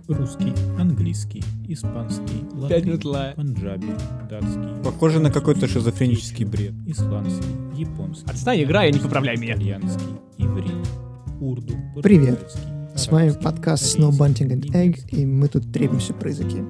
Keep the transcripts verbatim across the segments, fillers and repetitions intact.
русский, английский, испанский, латынь, панджаби, датский. Похоже на какой-то шизофренический бред. Исландский, японский. Отстань, играй, не поправляй меня. Итальянский, иврит, урду, Привет. португальский, С вами арабский, подкаст корейский, Snow Bunting and Egg, немецкий. и мы тут трепимся про языки.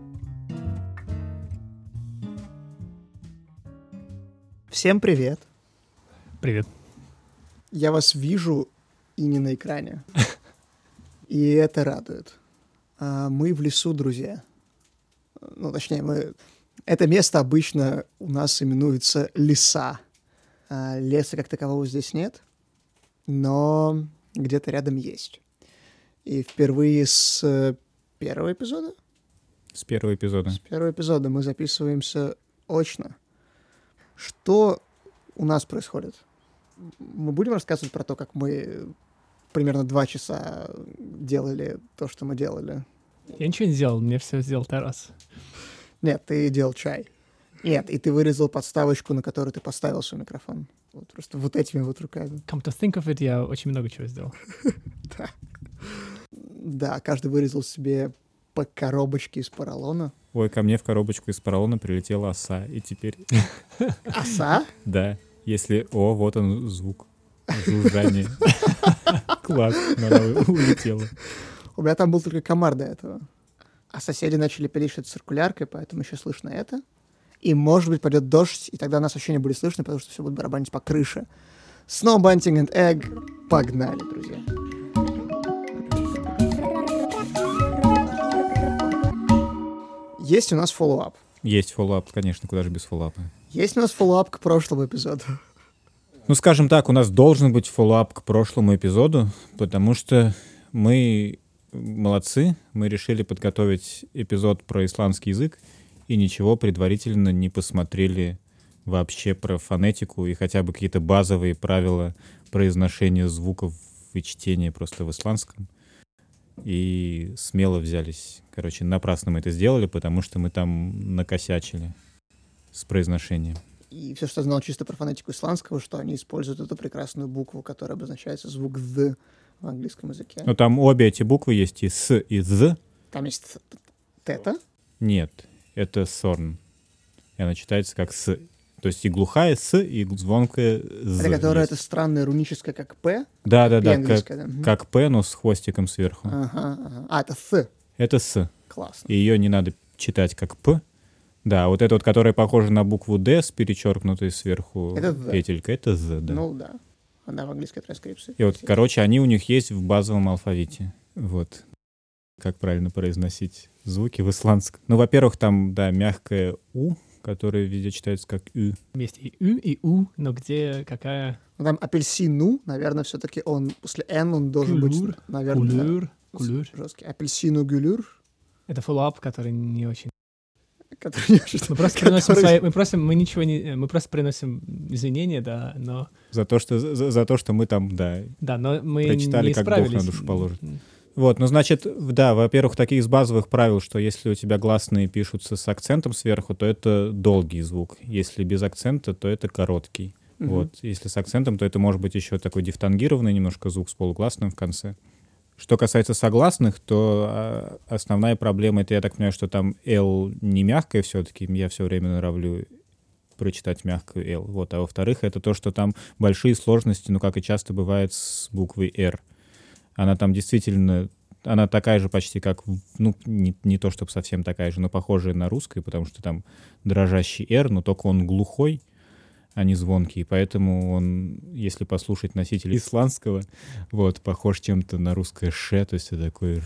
Всем привет. Привет. Я вас вижу и не на экране. И это радует. А мы в лесу, друзья. Ну, точнее, мы... Это место обычно у нас именуется леса. А леса как такового здесь нет, но где-то рядом есть. И впервые с первого эпизода? С первого эпизода. С первого эпизода мы записываемся очно. Что у нас происходит? Мы будем рассказывать про то, как мы примерно два часа делали то, что мы делали? Я ничего не сделал, мне все сделал Тарас. Нет, ты делал чай. Нет, и ты вырезал подставочку, на которую ты поставил свой микрофон. Вот просто вот этими вот руками. Come to think of it, я очень много чего сделал. Да. Да, каждый вырезал себе по коробочке из поролона. Ой, ко мне в коробочку из поролона прилетела оса, и теперь... Оса? Да, если... О, вот он звук. Жужжание. Класс, она улетела. У меня там был только комар до этого. А соседи начали пилить циркуляркой, поэтому еще слышно это. И, может быть, пойдет дождь, и тогда нас вообще не будет слышно, потому что все будет барабанить по крыше. Snow Bunting and Egg. Погнали, друзья. Есть у нас фоллоуап. Есть фоллоуап, конечно, куда же без фоллоуапа. Есть у нас фоллоуап к прошлому эпизоду. Ну, скажем так, у нас должен быть фоллоуап к прошлому эпизоду, потому что мы молодцы, мы решили подготовить эпизод про исландский язык и ничего предварительно не посмотрели вообще про фонетику и хотя бы какие-то базовые правила произношения звуков и чтения просто в исландском. И смело взялись. Короче, напрасно мы это сделали, потому что мы там накосячили с произношением. И все, что я знал чисто про фонетику исландского, что они используют эту прекрасную букву, которая обозначается звук «th» в английском языке. Ну, там обе эти буквы есть, и «с», и «з». Там есть тета. Нет, это «сорн». И она читается как «с». То есть и глухая «с», и звонкая «з». Это которая есть. это странное руническое, как «п». Да-да-да, как, да? как «п», но с хвостиком сверху. Ага, ага. А, это «th». Это «с». Классно. И ее не надо читать как «п». Да, вот это вот, которая похожа на букву «д» с перечеркнутой сверху Это «the». петелькой, это «з», да. Ну да. Она в английской транскрипции. И вот, короче, они у них есть в базовом алфавите. Вот. Как правильно произносить звуки в исландском. Ну, во-первых, там, да, мягкое «у», которое везде читается как «ü». Есть и «ü», и «у», но где какая... Ну, там апельсину, наверное, все-таки он после «н» он должен Кулюр, быть, наверное, Кулюр, кулюр. жесткий. Апельсину гюлюр. Это фоллоуап, который не очень... Который не очень... Мы просто который- приносим свои... Мы просто, мы ничего не... Мы просто приносим извинения, да, но... За то, что, за, за то, что мы там, да. Да, но мы Прочитали, не как Бог справились. на душу положит. Вот, ну, значит, да, во-первых, такие из базовых правил, что если у тебя гласные пишутся с акцентом сверху, то это долгий звук. Если без акцента, то это короткий. Мгм. Вот. Если с акцентом, то это может быть еще такой дифтонгированный немножко звук с полугласным в конце. Что касается согласных, то а, основная проблема, это я так понимаю, что там «л» не мягкое все-таки, я все время норовлю прочитать мягкую «л». Вот. А во-вторых, это то, что там большие сложности, ну, как и часто бывает с буквой «р». Она там действительно, она такая же почти как, в- ну, не, не то чтобы совсем такая же, но похожая на русской, потому что там дрожащий «р», но только он глухой, а не звонкий, поэтому он, если послушать носитель исландского, вот, похож чем-то на русское «ш», то есть это такой...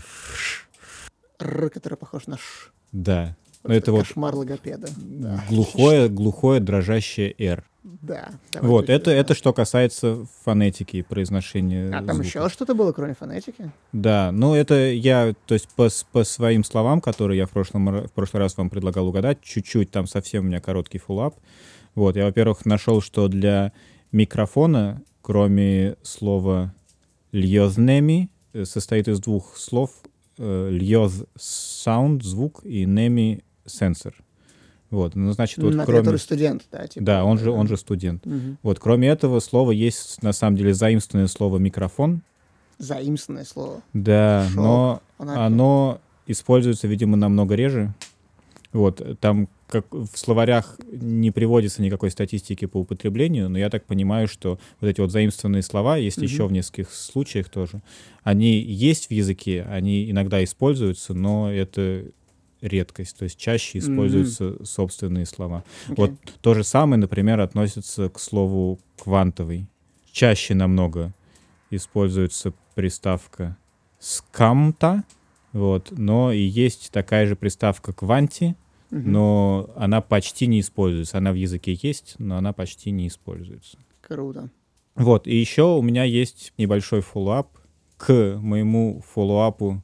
«р», который похож на «ш». Да, Вот но это вот кошмар логопеда. Да. глухое, глухое дрожащее «р». Да. давай Вот, точно, это, да. это что касается фонетики и произношения А там звуков. еще что-то было, кроме фонетики? Да, ну это я, то есть по, с- по своим словам, которые я в, прошлом, ра- в прошлый раз вам предлагал угадать, чуть-чуть, там совсем у меня короткий фуллап. Вот, я, во-первых, нашел, что для микрофона, кроме слова «льёзнеми», э, состоит из двух слов э, «льёз» — sound, звук, и «неми» — sensor. Вот, ну, значит, вот На кроме... который студент, да? Типа, Да, он же, он же студент. Мгм. Вот, кроме этого слова есть, на самом деле, заимствованное слово «микрофон». Заимственное слово. Да, Шок. но Она- оно используется, видимо, намного реже. Вот, там как в словарях не приводится никакой статистики по употреблению, но я так понимаю, что вот эти вот заимствованные слова, есть mm-hmm. еще в нескольких случаях тоже, они есть в языке, они иногда используются, но это редкость, то есть чаще используются mm-hmm. собственные слова. Okay. Вот то же самое, например, относится к слову «квантовый». Чаще намного используется приставка «скамта», вот, но и есть такая же приставка «кванти», uh-huh. но она почти не используется. Она в языке есть, но она почти не используется. Круто. Вот, и еще у меня есть небольшой фоллоуап к моему фоллоуапу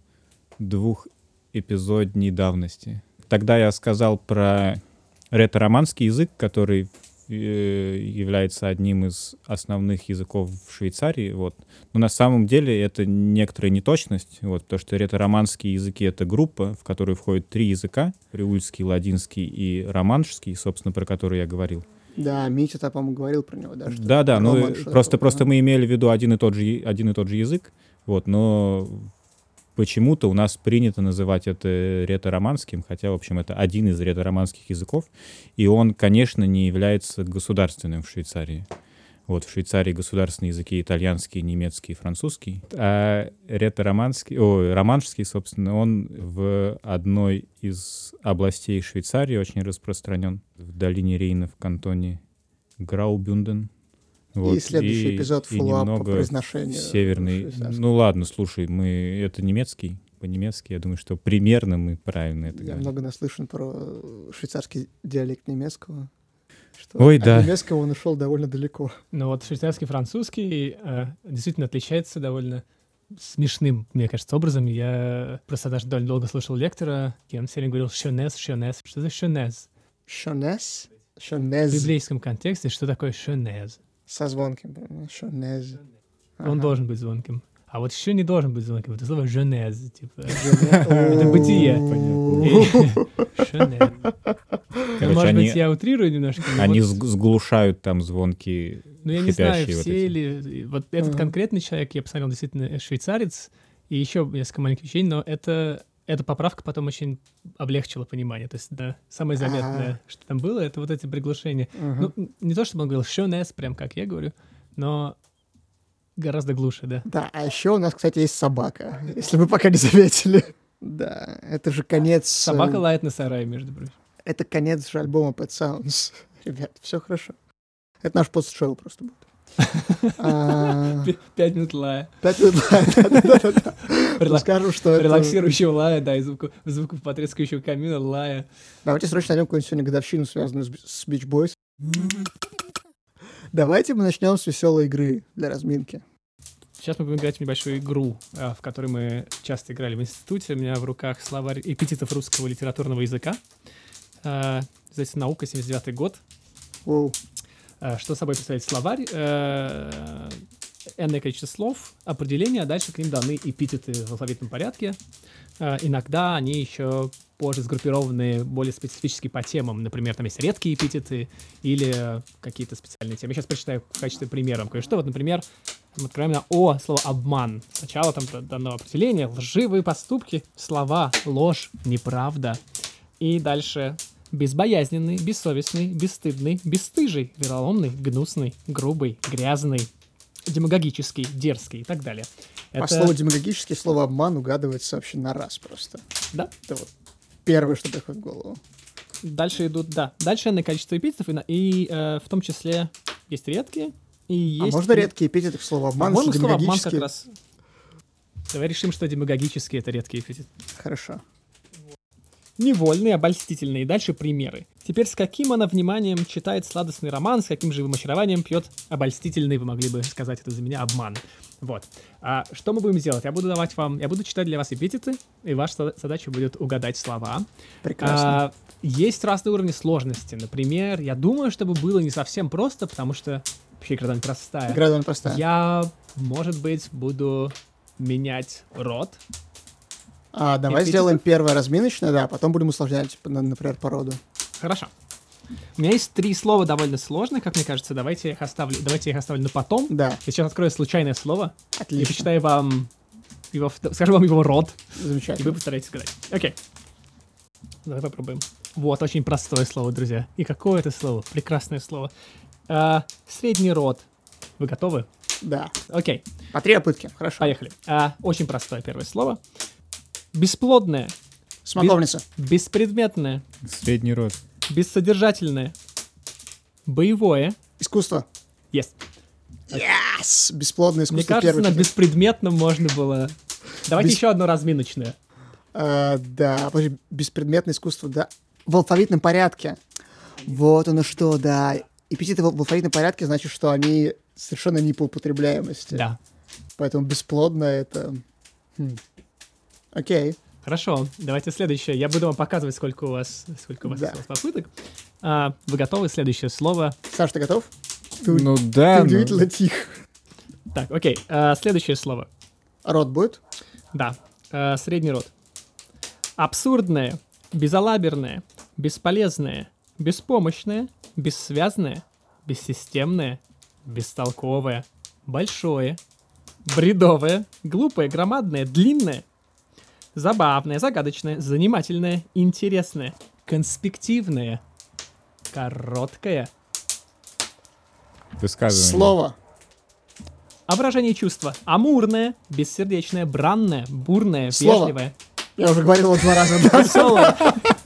двухэпизодней давности. Тогда я сказал про ретро-романский язык, который является одним из основных языков в Швейцарии. Вот. Но на самом деле это некоторая неточность, вот, потому что ретро-романские языки — это группа, в которую входят три языка: приульский, ладинский и романшский, собственно, про который я говорил. Да, Митя, по-моему, говорил про него, да? Да, да, ну просто, просто мы имели в виду один и тот же, один и тот же язык, вот, но почему-то у нас принято называть это ретро-романским, хотя, в общем, это один из ретро-романских языков, и он, конечно, не является государственным в Швейцарии. Вот, в Швейцарии государственные языки итальянский, немецкий и французский, а ретро-романский, о, романшский, собственно, он в одной из областей Швейцарии очень распространен, в долине Рейна, в кантоне Граубюнден. Вот, и следующий и, эпизод фоллоуап по произношению. Северный. Ну ладно, слушай, мы это немецкий, по-немецки, я думаю, что примерно мы правильно это я говорим. Я много наслышан про швейцарский диалект немецкого. Что Ой, от да. немецкого он ушел довольно далеко. Но вот швейцарский французский э, действительно отличается довольно смешным, мне кажется, образом. Я просто даже довольно долго слушал лектора, и он все время говорил «шонез, шонез». Что за «шонез»? «Шонез»? «Шонез». В библейском контексте что такое «шонез»? Со звонким. «Шонез». Он ага. должен быть звонким. А вот еще не должен быть звонким. Это слово «женез». Типа. Это бытие. «Шонез». Может быть, я утрирую немножко. Они сглушают там звонки. Ну, я не знаю, все ли... Вот этот конкретный человек, я посмотрел, действительно швейцарец, и еще несколько маленьких вещей, но это... Эта поправка потом очень облегчила понимание. То есть, да, самое заметное, А-а-а. что там было, это вот эти приглушения. Uh-huh. Ну, не то, чтобы он говорил «шонез», прям как я говорю, но гораздо глуше, да. Да, а еще у нас, кстати, есть собака, если вы пока не заметили. Да, это же конец... Собака лает на сарае, между прочим. Это конец же альбома Pet Sounds. Ребят, все хорошо. Это наш пост-шоу просто будет. Пять минут лая. Пять минут лая, да-да-да. Скажем, что это... Релаксирующего лая, да, и звуков потрескающего камина, лая. Давайте срочно найдем какую-нибудь сегодня годовщину, связанную с Beach Boys. Давайте мы начнем с веселой игры для разминки. Сейчас мы будем играть в небольшую игру, в которой мы часто играли в институте. У меня в руках словарь эпитетов русского литературного языка. Издательство «Наука», семьдесят девятый год. Воу. Что собой представляет словарь? Энное количество слов, определения, а дальше к ним даны эпитеты в алфавитном порядке. Иногда они еще позже сгруппированы более специфически по темам. Например, там есть редкие эпитеты или какие-то специальные темы. Я сейчас прочитаю в качестве примера кое-что. Вот, например, мы откроем на О слово «обман». Сначала там дано определение: лживые поступки, слова, ложь, неправда. И дальше... безбоязненный, бессовестный, бесстыдный, бесстыжий, вероломный, гнусный, грубый, грязный, демагогический, дерзкий и так далее. По Это... слову демагогический, слово «обман» угадывается вообще на раз просто. Да. Это вот первое, что приходит в голову. Дальше идут, да, дальше на количество эпитетов, и, и э, в том числе есть редкие, и есть... А можно и... редкие эпитеты к слову «обман», можно слово «обман» как раз... Давай решим, что демагогический — это редкий эпитет. Хорошо. Невольные, обольстительные. И дальше примеры. Теперь с каким она вниманием читает сладостный роман, с каким живым очарованием пьет обольстительный, вы могли бы сказать это за меня, обман. Вот. А что мы будем делать? Я буду давать вам, я буду читать для вас эпитеты, и ваша задача будет угадать слова. Прекрасно. А, есть разные уровни сложности. Например, я думаю, чтобы было не совсем просто, потому что вообще игра довольно простая. Игра довольно простая. Я, может быть, буду менять род. А, давай эпитетов. Сделаем первое разминочное, да, потом будем усложнять, например, по роду. Хорошо. У меня есть три слова довольно сложных, как мне кажется. Давайте я их оставлю, давайте я их оставлю на потом. Да. Я сейчас открою случайное слово. Отлично. И почитаю вам его, скажу вам его род, и Замечательно. вы постараетесь сказать. Окей. Давай попробуем. Вот, очень простое слово, друзья. И какое это слово? Прекрасное слово. А, средний род. Вы готовы? Да. Окей, По три попытки. Хорошо. поехали. А, очень простое первое слово. Бесплодное, Смоковница. беспредметное, Средний род. бессодержательное, боевое. Искусство. Yes. Yes! Бесплодное искусство. Мне кажется, первый на читать. беспредметном можно было... Давайте Бес- еще одно разминочное. А, да, подожди, беспредметное искусство, да. В алфавитном порядке. Вот оно что, да. Эпитеты в в алфавитном порядке значит, что они совершенно не по употребляемости. Да. Поэтому бесплодно это... Хм. Окей. Хорошо, давайте следующее. Я буду вам показывать, сколько у вас, сколько у вас Да. осталось попыток. А, вы готовы? Следующее слово. Саш, ты готов? Ты, Ну ты да, ну, удивительно тих. Так, окей. А, следующее слово. Рот будет? Да. А, средний род. Абсурдное, безалаберное, бесполезное, беспомощное, бессвязное, бессистемное, бестолковое, большое, бредовое, глупое, громадное, длинное, забавное, загадочное, занимательное, интересное, конспективное, короткое. высказывание. Слово. А выражение чувства. Амурное, бессердечное, бранное, бурное, Слово. вежливое, Я уже говорил его два раза, да. веселое,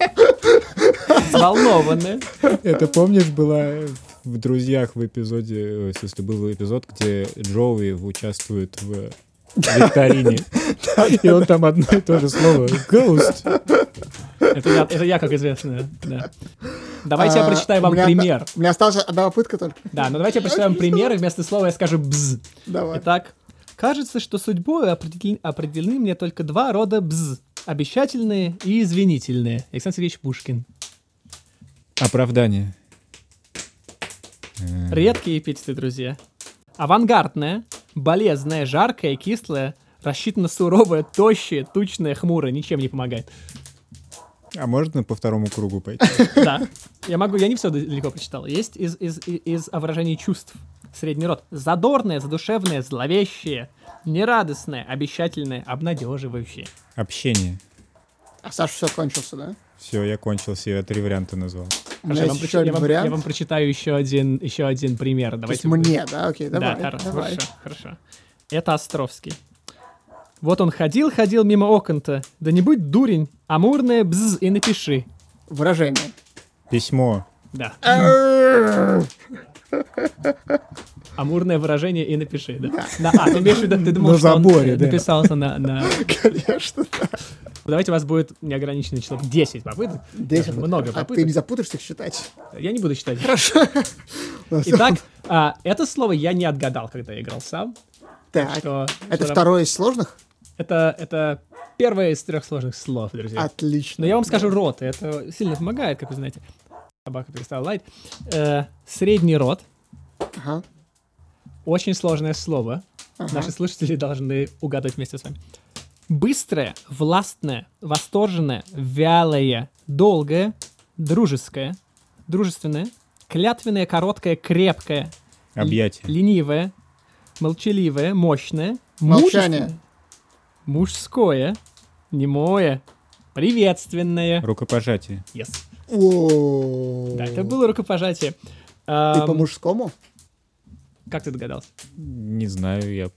взволнованное. Это, помнишь, была в «Друзьях» в эпизоде, в смысле, был эпизод, где Джоуи участвует в викторине, и он там одно и то же слово «ghost». Это я, это я, как известно. Да. Давайте я А, прочитаю у вам меня пример. одна- У меня осталась одна попытка только. Да, но давайте я прочитаю вам пример, и вместо слова я скажу «бз». Давай. Итак, кажется, что судьбой определены, определены мне только два рода «бз». Обещательные и извинительные. Александр Сергеевич Пушкин. Оправдание. Редкие эпитеты, друзья. Авангардное, болезное, жаркое, кислое, рассчитанно суровое, тощее, тучное, хмурое. Ничем не помогает. А можно по второму кругу пойти? Да. Я могу, я не все далеко прочитал. Есть из, из, из, из выражений чувств. Средний род. Задорное, задушевное, зловещее, нерадостное, обещательное, обнадеживающее. Общение. А Саша все кончился, да? Все, я кончил себе, я три варианта назвал. У меня Хорошо, я, вам есть прочи- еще я один вам- вариант. я вам прочитаю еще один, еще один пример. То есть Давайте мне, да? Окей, давай. да, хорошо, давай. хорошо, хорошо. Это Островский. Вот он ходил, ходил мимо окон-то. Да не будь дурень, амурное бз и напиши. Выражение. Письмо. Да. Амурное выражение и напиши, да. Да, а, ты имеешь в виду, ты думал, На что он заборе, э, да. написал это на, на... Конечно, да. Давайте у вас будет неограниченное число. десять попыток. Десять Даже попыток. много А ты попыток. не запутаешься их считать? Я не буду считать. Хорошо. Итак, а, это слово я не отгадал, когда я играл сам. Так, Что, это что второе из сложных? Это, это первое из трех сложных слов, друзья. Отлично. Но я вам скажу род, и это сильно помогает, как вы знаете. Собака перестала лаять. Э, средний род. Ага. Очень сложное слово. Ага. Наши слушатели должны угадать вместе с вами. Быстрое, властное, восторженное, вялое, долгое, дружеское, дружественное, клятвенное, короткое, крепкое, Объятие. л- ленивое, молчаливое, мощное, Молчание. мужественное, мужское, немое, приветственное. Рукопожатие. Yes. О. Да, это было рукопожатие. Ты Ам, по-мужскому? Как ты догадался? Не знаю, я...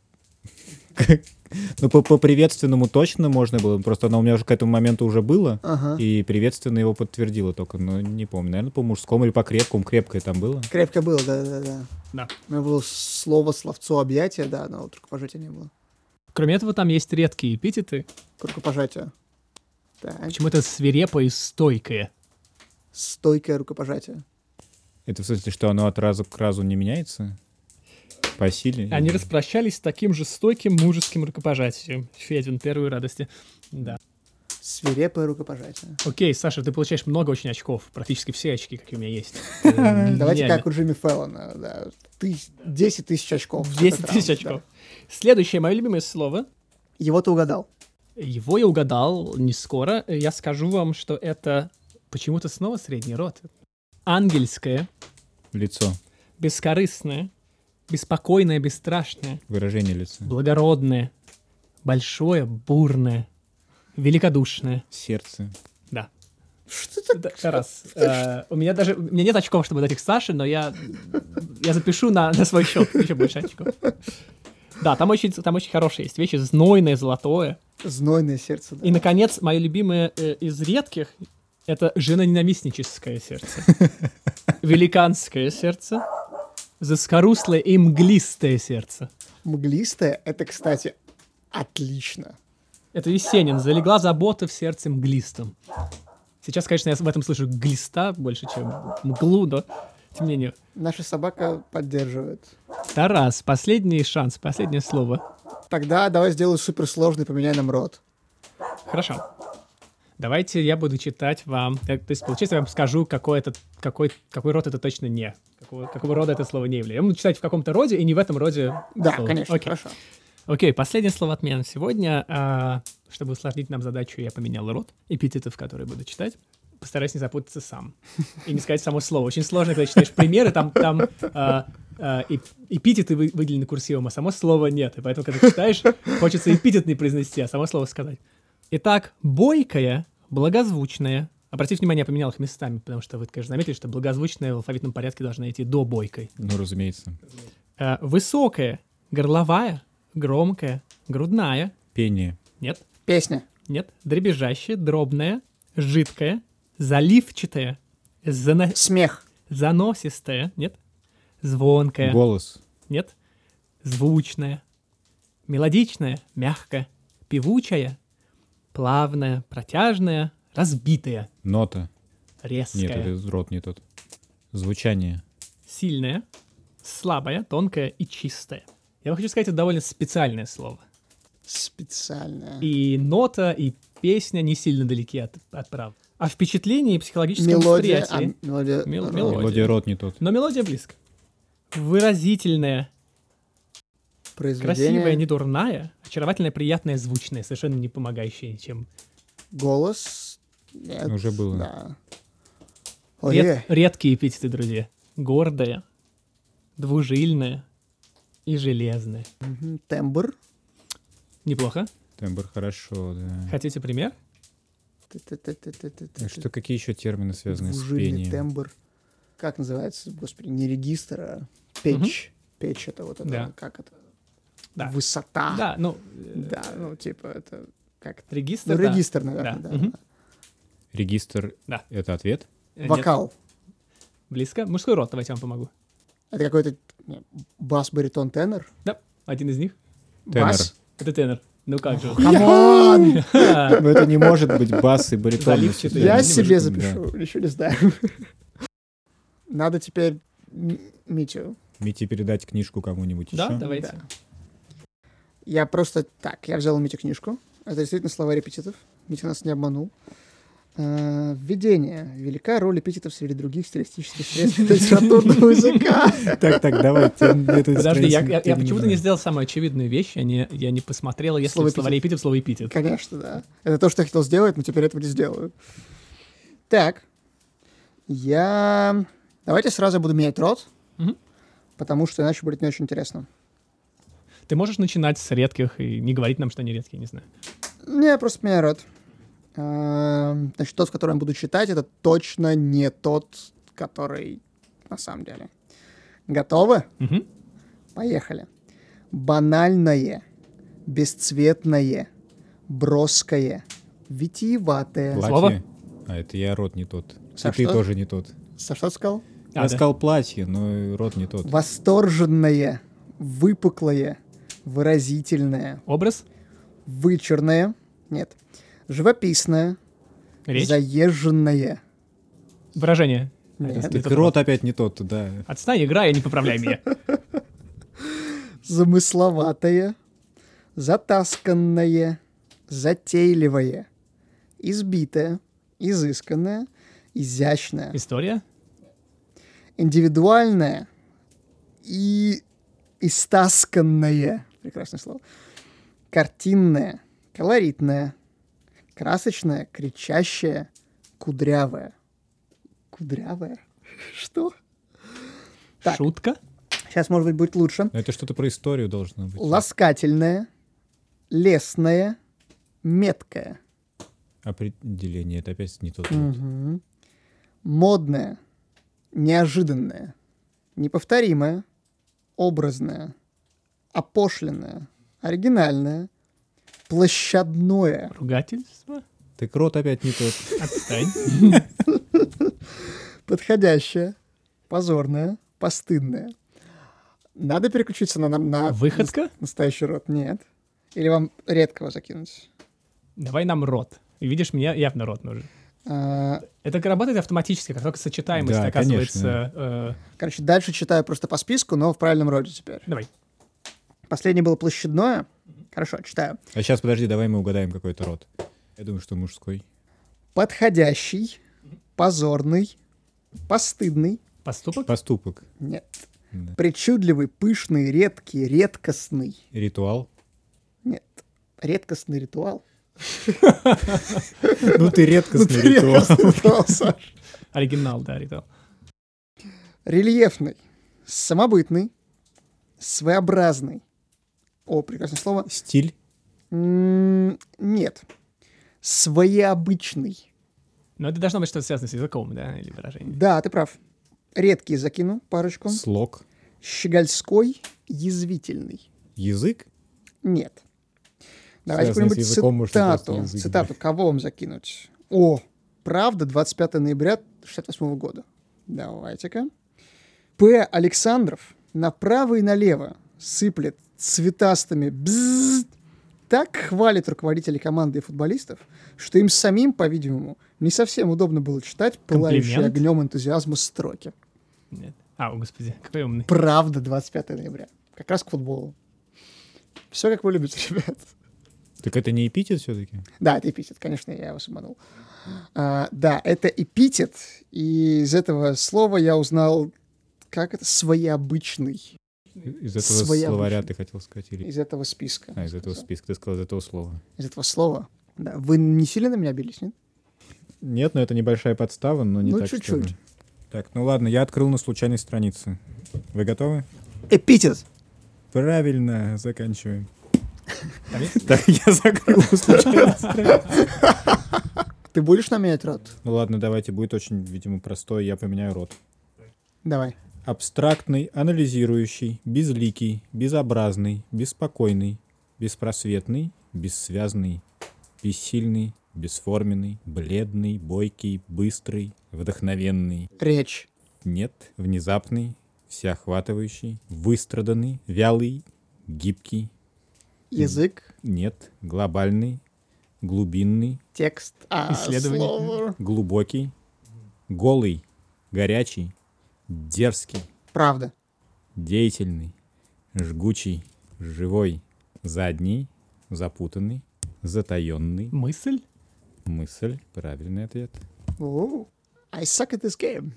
Ну, по, по приветственному точно можно было, просто оно у меня уже к этому моменту уже было, Ага. и приветственно его подтвердило только, но не помню. Наверное, по мужскому или по крепкому. Крепкое там было. Крепко было, да-да-да. Да. У меня было слово, словцо, объятие, да, но вот рукопожатия не было. Кроме этого, там есть редкие эпитеты. Рукопожатие. Так. Почему-то свирепое и стойкое. Стойкое рукопожатие. Это в смысле, что оно от раза к разу не меняется? По силе? Они распрощались с таким же стойким мужеским рукопожатием. Федин, первые радости. Да. Свирепое рукопожатие. Окей, Саша, ты получаешь много очень очков. Практически все очки, какие у меня есть. Давайте Гениально. как у Джимми Фэллона, да. Тыс- десять тысяч очков. в десять этот тысяч раунд, очков. да. Следующее, мое любимое слово. Его ты угадал. Его я угадал не скоро. Я скажу вам, что это почему-то снова средний род. Ангельское, Лицо. бескорыстное, беспокойное, бесстрашное, Выражение лица. благородное, большое, бурное, великодушное. Сердце. Да. Что это? Да, Тарас, э, у меня даже... У меня нет очков, чтобы дать их Саше, но я, я запишу на, на свой счет еще больше очков. Да, там очень, там очень хорошие есть вещи. Знойное, золотое. Знойное сердце, да. И, наконец, мое любимое э, из редких — это женоненавистническое сердце. Великанское сердце. Заскорузлое и мглистое сердце. Мглистое — это, кстати, отлично. Это Есенин. Залегла забота в сердце мглистом. Сейчас, конечно, я в этом слышу глиста больше, чем мглу, но тем не менее. Наша собака поддерживает. Тарас, последний шанс, последнее слово. Тогда давай сделаю суперсложный, поменяй нам род. Хорошо. Давайте я буду читать вам. э, То есть, получается, я вам скажу, какой, это, какой, какой род это точно не. Какого, какого рода это слово не является. Я буду читать в каком-то роде и не в этом роде. Да, слова. конечно, Окей. хорошо. Окей, последнее слово от меня на сегодня. А, чтобы усложнить нам задачу, я поменял род эпитетов, которые буду читать. Постараюсь не запутаться сам. И не сказать само слово. Очень сложно, когда читаешь примеры, там, там а, а, эп- эпитеты вы- выделены курсивом, а само слова нет. И поэтому, когда читаешь, хочется эпитет не произнести, а само слово сказать. Итак, бойкая, благозвучная. Обратите внимание, я поменял их местами, потому что вы, конечно, заметили, что благозвучная в алфавитном порядке должна идти до бойкой. Ну, разумеется. А, высокая, горловая, громкая, грудная. Пение. Нет. Песня. Нет. Дребезжащая, дробная, жидкая, заливчатая, зано- Смех. заносистая. Нет. Звонкая. Голос. Нет. Звучная. Мелодичная, мягкая, певучая, плавная, протяжная, разбитая, Нота. резкая, Нет, это рот не тот. Звучание. сильная, слабая, тонкая и чистая. Я вам хочу сказать, это довольно специальное слово. Специальная. И нота, и песня не сильно далеки от, от правды. А впечатление и психологическое Мелодия. восприятие... А, мелодия. Мел- род. мелодия. Мелодия рот не тот. Но мелодия близко. Выразительная, Произведение. красивая, не дурная, очаровательная, приятная, звучная, совершенно не помогающая ничем. Голос. Нет. Уже было. Да. Ой, Ред- редкие эпитеты, друзья. Гордая, двужильная и железная. мгм. Тембр. Неплохо. Тембр хорошо, да. Хотите пример? Т-т-т-т-т-т-т. А что, какие еще термины связаны с Двужильный пением? тембр. Как называется? Господи, не регистр, а печь. Печь — это вот это, Да. как это? Да. Высота. Да, ну, э, Да, ну типа это как это? регистр, Ну, да. регистр, наверное, Да. да. Мгм. да. Регистр Да. — это ответ? Э, нет. Вокал. Близко. Мужской род, давайте я вам помогу. Это какой-то не, бас, баритон, тенор. Да, один из них. Тенор. Бас. Это тенор. Ну как же. Камон! Ха. Но это не может быть бас и баритон. Заливчатый. Я не себе может быть, запишу, еще не знаю. Надо теперь М- Митю. да. Мите передать книжку кому-нибудь Да, еще? давайте. Да. Я просто... Так, я взял у Мити книжку. Это действительно слова эпитетов. Митя нас не обманул. Э, Введение. Велика роль эпитетов среди других стилистических средств литературного языка. Так, так, давайте. Подожди, я, я- я почему-то не сделал самую очевидную вещь. Я не, я не посмотрел, есть ли Слово в словаре эпитет слово эпитет. Конечно, да. Это то, что я хотел сделать, но теперь этого не сделаю. Так. Я... Давайте сразу буду менять род, Мгм. потому что иначе будет не очень интересно. Ты можешь начинать с редких и не говорить нам, что они редкие, не знаю. Не, просто меняю род. А, Значит, тот, в котором я буду читать, это точно не тот, который на самом деле. Готовы? Мгм. Поехали. Банальное, бесцветное, броское, витиеватое. Платье? Слово? А, это я рот не тот. Со И ты что? тоже не тот. Со что ты сказал? А, Я да. сказал платье, но рот не тот. Восторженное, выпуклое, выразительное, Образ? вычурное, нет, живописное, Речь? заезженное. Выражение? Нет. Это- Так это рот опять не тот, да. Отстань, играй, а не поправляй меня. Замысловатое, затасканное, затейливое, избитое, изысканное, изящное, История? индивидуальное и истасканное, прекрасное слово, картинное, колоритное, красочное, кричащее, кудрявое. Кудрявое? Что? Так. Шутка? Сейчас, может быть, будет лучше. Но это что-то про историю должно быть. Ласкательное, Лесное, меткое. Определение, это опять не тот. Мгм. Модное, неожиданное, неповторимое, образное, опошленное, оригинальное, площадное, Ругательство? Так рот опять не тот. Отстань. подходящее, позорное, постыдное. Надо переключиться на, на, на Выходка? настоящий род? Нет. Или вам редкого закинуть? Давай нам рот. И видишь, мне явно рот нужен. А, Это работает автоматически, как только сочетаемость Да, оказывается... э, короче, дальше читаю просто по списку, но в правильном роде теперь. Давай. Последнее было площадное. Хорошо, читаю. А сейчас, подожди, давай мы угадаем какой-то род. Я думаю, что мужской. Подходящий, позорный, постыдный. Поступок? Поступок. Нет. Да. Причудливый, пышный, редкий, редкостный. Ритуал. Нет. Редкостный ритуал. Ну ты редкостный Ну, ты ритуал. редкостный ритуал, Саш. Оригинал, да, ритуал. Рельефный, самобытный, своеобразный. О, прекрасное слово. Стиль. М, Нет. Своеобычный. Но это должно быть что-то связано с языком, да, или выражением. Да, ты прав. Редкий закину парочку. Слог. Щегольской, язвительный. Язык. Нет. Давайте Связанный с какую-нибудь языком, может, и просто цитату. язык, Цитату. Кого вам закинуть? О, правда, двадцать пятого ноября шестьдесят восьмого года. Давайте-ка. П. Александров направо и налево сыплет цветастыми бззз. Так хвалит руководителей команды и футболистов, что им самим, по-видимому, не совсем удобно было читать пылающие Комплимент? огнем энтузиазма строки. Нет. А, о, господи, какой умный. Правда, двадцать пятого ноября. Как раз к футболу. Все, как вы любите, ребят. Так это не эпитет все-таки? Да, это эпитет, конечно, я вас обманул. А, да, это эпитет, и из этого слова я узнал, как это, своеобычный, Из этого Своеобычный. словаря ты хотел сказать? Или... из этого списка. А, из этого списка. Ты сказал из этого слова. Из этого слова. Да. Вы не сильно на меня обиделись, нет? Нет, но это небольшая подстава, но не Ну, так, чуть-чуть. чтобы- Так, ну ладно, я открыл на случайной странице. Вы готовы? Эпитет. Правильно, заканчиваем. Там есть? Так, я закрыл на случайной странице. Ты будешь нам менять рот? Ну ладно, давайте, будет очень, видимо, простой, я поменяю род. Давай. Абстрактный, анализирующий, безликий, безобразный, беспокойный, беспросветный, бессвязный, бессильный, бесформенный, бледный, бойкий, быстрый, вдохновенный. Речь. Нет, внезапный, всеохватывающий, выстраданный, вялый, гибкий. Язык. Нет, глобальный, глубинный, Текст. А, Исследование. слово. глубокий, голый, горячий, дерзкий, Правда. деятельный, жгучий, живой, задний, запутанный, затаенный. Мысль? Мысль, правильный ответ. Оу. I suck at this game.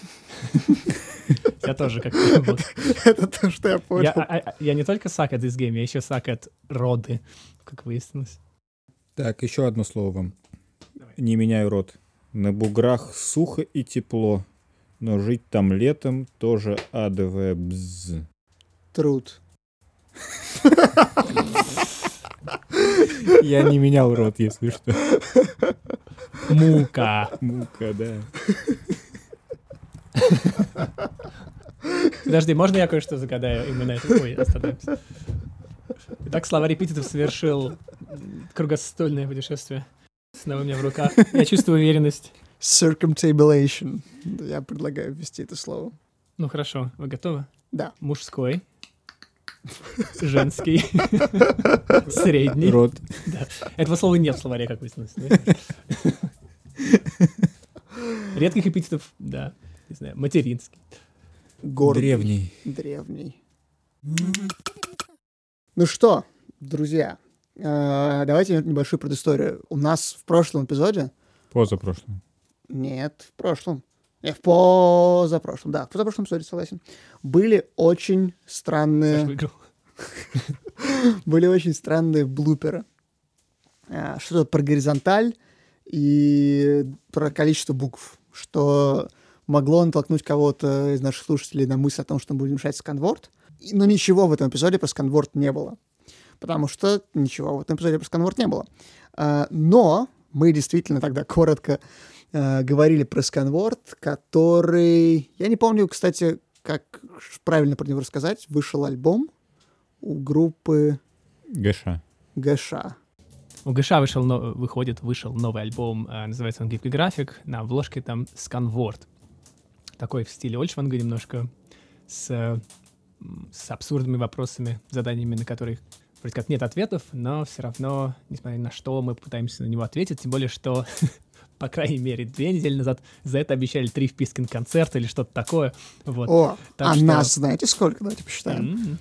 Я тоже как-то был. Это то, что я Я, понял. а- а- я не только suck at this game, я еще suck at роды, как выяснилось. Так, еще одно слово вам. Не меняю род. На буграх сухо и тепло, но жить там летом тоже адовое бз. Труд. Я не менял род, если что. Мука. Мука, да. Подожди, можно я кое-что загадаю, и мы на этом ой, остановимся? Итак, словарь эпитетов совершил кругосветное путешествие. Снова у меня в руках. Я чувствую уверенность. Circumtabulation. Я предлагаю ввести это слово. Ну хорошо, вы готовы? Да. Мужской. Женский. Средний. Род. Да. Этого слова нет в словаре, как выяснилось. да? Редких эпитетов, да. Не знаю, материнский. Гордый. Древний. Древний. Ну что, друзья, э, давайте небольшую предысторию. У нас в прошлом эпизоде... Позапрошлым. Нет, в прошлом. Нет, в позапрошлом. Да, в позапрошлом эпизоде, согласен. Были очень Саш странные... выиграл. Были очень странные блуперы. А, Что-то про горизонталь и про количество букв, что могло натолкнуть кого-то из наших слушателей на мысль о том, что мы будем мешать сканворд. И- Но ничего в этом эпизоде про сканворд не было. потому что ничего в этом эпизоде про сканворд не было. А, но мы действительно тогда коротко а, говорили про сканворд, который... Я не помню, кстати, как правильно про него рассказать. Вышел альбом у группы... ГШ. ГШ. У ГШ вышел, но, выходит, вышел новый альбом, э, называется он «Гипографик». На обложке там сканворд. Такой в стиле Ольшванга немножко, с, э, с абсурдными вопросами, заданиями, на которые вроде как нет ответов, но все равно, несмотря на что, мы пытаемся на него ответить, тем более, что, по крайней мере, две недели назад за это обещали три вписки на концерт или что-то такое. Вот. О, Так а что- нас знаете сколько? Давайте посчитаем. М-м.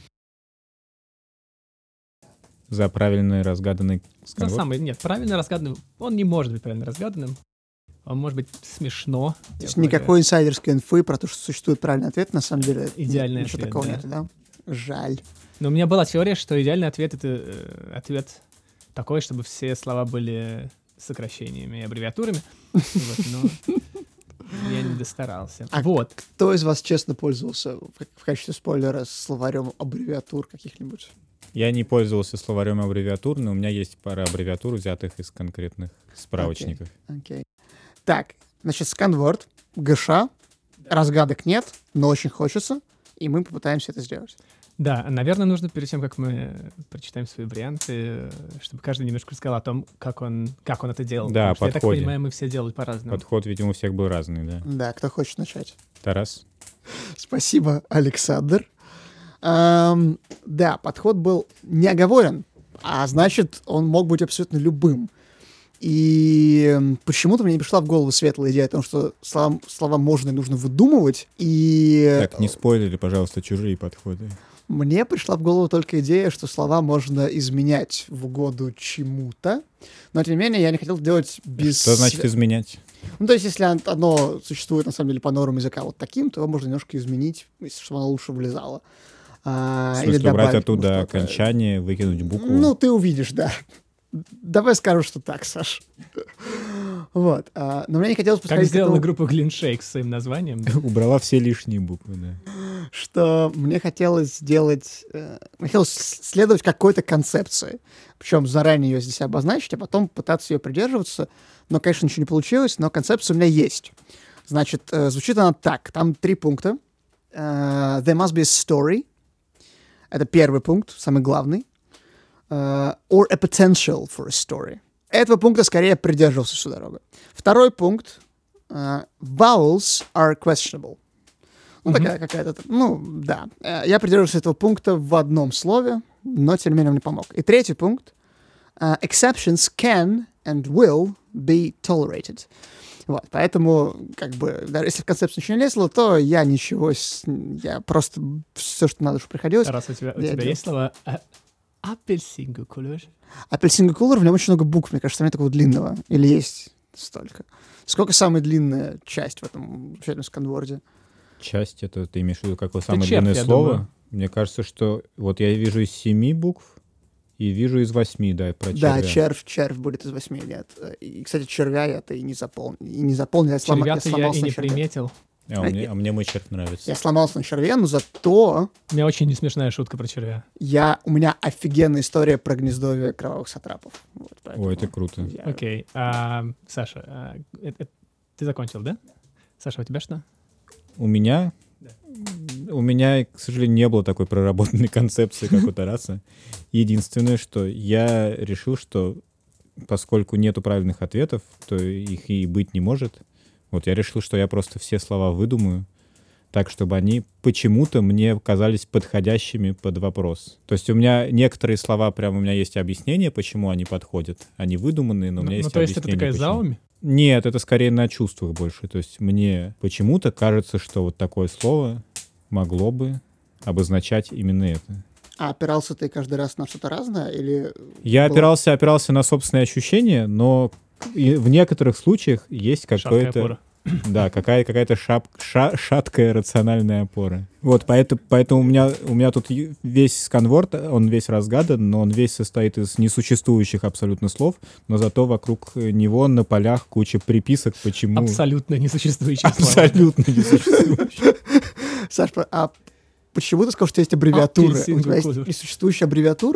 За правильный разгаданный Ну, сканворд. самый, нет, правильно разгаданным, он не может быть правильно разгаданным. Он может быть смешно. То есть Я полагаю. никакой инсайдерской инфы про то, что существует правильный ответ, на самом деле... Идеальный ничего ответ, такого да. нет, да? Жаль. Но у меня была теория, что идеальный ответ — это э, ответ такой, чтобы все слова были сокращениями и аббревиатурами. Вот, но я не достарался. А Вот. Кто из вас честно пользовался в в качестве спойлера словарем аббревиатур каких-нибудь? Я не пользовался словарем аббревиатур, но у меня есть пара аббревиатур, взятых из конкретных справочников. Окей. Так, значит, сканворд, ГШ, разгадок нет, но очень хочется, и мы попытаемся это сделать. Да, наверное, нужно перед тем, как мы прочитаем свои варианты, чтобы каждый немножко рассказал о том, как он, как он это делал. Да, Потому что, я так подходе. понимаю, мы все делали по-разному. Подход, видимо, у всех был разный, да. Да, кто хочет начать? Тарас? Спасибо, Александр. Эм, да, подход был не оговорен, а значит, он мог быть абсолютно любым. И эм, почему-то мне не пришла в голову светлая идея о том, что слова, слова можно и нужно выдумывать. И Так, не спойлери, пожалуйста, чужие подходы. мне пришла в голову только идея, что слова можно изменять в угоду чему-то. Но, тем не менее, я не хотел делать без... Что значит изменять? Ну, то есть, если он- одно существует, на самом деле, по нормам языка вот таким, то его можно немножко изменить, если чтобы оно лучше влезало. А, В или смысле, убрать добавить оттуда ему что-то. окончание, выкинуть букву? Ну, ты увидишь, да. Давай скажу, что так, Саш. Вот. а, Но мне не хотелось Как подходить к сделала этому, группа Глиншейк с своим названием. да. Убрала все лишние буквы, да. что мне хотелось сделать... э, Мне хотелось следовать какой-то концепции. Причем заранее ее здесь обозначить, а потом пытаться ее придерживаться. Но, конечно, ничего не получилось, но концепция у меня есть. Значит, э, звучит она так. Там три пункта. Э, There must be a story. Это первый пункт, самый главный. Э, Or a potential for a story. Этого пункта скорее придерживался всю дорогу. Второй пункт. э, Vowels are questionable. Ну, Мгм. такая какая-то... Ну, да. Э, Я придерживался этого пункта в одном слове, но, тем не менее, он мне помог. И третий пункт. э, Exceptions can and will be tolerated. Вот, поэтому, как бы, даже если в концепцию ничего не лезло, то я ничего... с- Я просто все, что на душу приходилось. Раз у тебя, у Я тебя делал. есть слова а, апельсинго кулер. Апельсин кулер, в нем очень много букв, мне кажется, нет такого длинного. Или есть столько. Сколько самая длинная часть в этом замечательном сканворде? Часть, это ты имеешь в виду какое Это самое червь, длинное я слово? думаю. Мне кажется, что вот я вижу из семи букв и вижу из восьми, да, про Да, червя. червь, червь будет из восьми лет. И, кстати, червя я-то и не заполнил. И не заполнил, я, слома- я Червя-то я сломался и на не черве. приметил. А, мне, а мне мой червь нравится. Я сломался на черве, но зато У меня очень несмешная шутка про червя. я, у меня офигенная история про гнездовье кровавых сатрапов. Вот, поэтому Ой, это круто. я- Окей. А, Саша, а, э- э- ты закончил, да? Саша, у тебя что? У меня... У меня, к сожалению, не было такой проработанной концепции, как у Тараса. Единственное, что я решил, что поскольку нету правильных ответов, то их и быть не может. Вот я решил, что я просто все слова выдумаю, так, чтобы они почему-то мне казались подходящими под вопрос. То есть у меня некоторые слова, прям у меня есть объяснение, почему они подходят. Они выдуманные, но у меня Ну, есть ну, то есть это объяснение, такая почему. зауми? Нет, это скорее на чувствах больше. То есть мне почему-то кажется, что вот такое слово могло бы обозначать именно это. А опирался ты каждый раз на что-то разное? Или Я было- опирался, опирался на собственные ощущения, но и в некоторых случаях есть Шаткая какое-то... опора. Да, какая, какая-то шап, ша- шаткая рациональная опора. Вот, поэтому, поэтому у, меня, у меня тут е- весь сканворд, он весь разгадан, но он весь состоит из несуществующих абсолютно слов, но зато вокруг него на полях куча приписок, почему... Абсолютно несуществующие слова. Абсолютно несуществующих. Саш, а почему ты сказал, что есть аббревиатуры? У Апельсин тебя есть кукуруза. несуществующие аббревиатуры?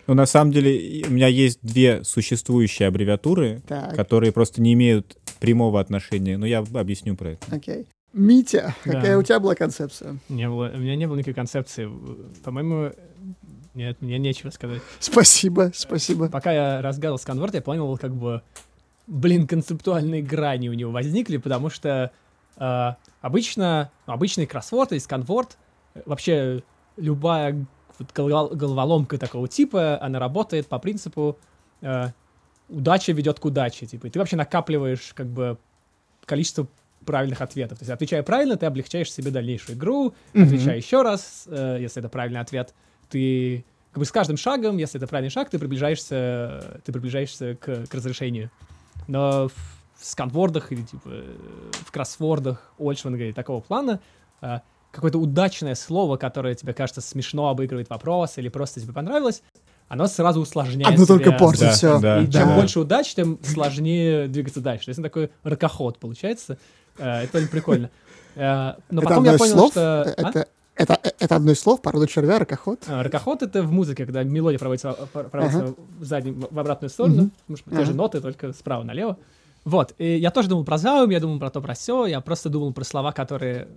Ну, на самом деле, у меня есть две существующие аббревиатуры, Так. которые просто не имеют прямого отношения. Но я объясню про это. Окей. Митя, Да. какая у тебя была концепция? Не было, у меня не было никакой концепции. По-моему, нет, мне нечего сказать. Спасибо, спасибо. Пока я разгадал сканворд, я понял, как бы, блин, концептуальные грани у него возникли, потому что э, обычно, обычный кроссворд и сканворд, э, вообще любая вот голова- головоломка такого типа, она работает по принципу э, удача ведет к удаче. Типа, и ты вообще накапливаешь как бы количество правильных ответов. То есть, отвечая правильно, ты облегчаешь себе дальнейшую игру, Мгм. отвечая еще раз, э, если это правильный ответ, ты как бы с каждым шагом, если это правильный шаг, ты приближаешься, ты приближаешься к, к разрешению. Но в, в сканвордах или типа э, в кроссвордах Ольшвинга и такого плана э, какое-то удачное слово, которое тебе кажется смешно обыгрывает вопрос или просто тебе понравилось, оно сразу усложняет Одно тебе- только портит Да, все. да. И Да. чем больше удач, тем сложнее двигаться дальше. То есть это такой ракоход получается. Э, Это очень прикольно. Э, Но Это потом одно я из понял, слов? что... А? Это, это, это одно из слов, порода червя, ракоход? А, Ракоход — это в музыке, когда мелодия проводится, проводится Ага. в заднем, в обратную сторону, Мгм. потому что те же Ага. ноты, только справа налево. Вот, и я тоже думал про заум, я думал про то, про сё, я просто думал про слова, которые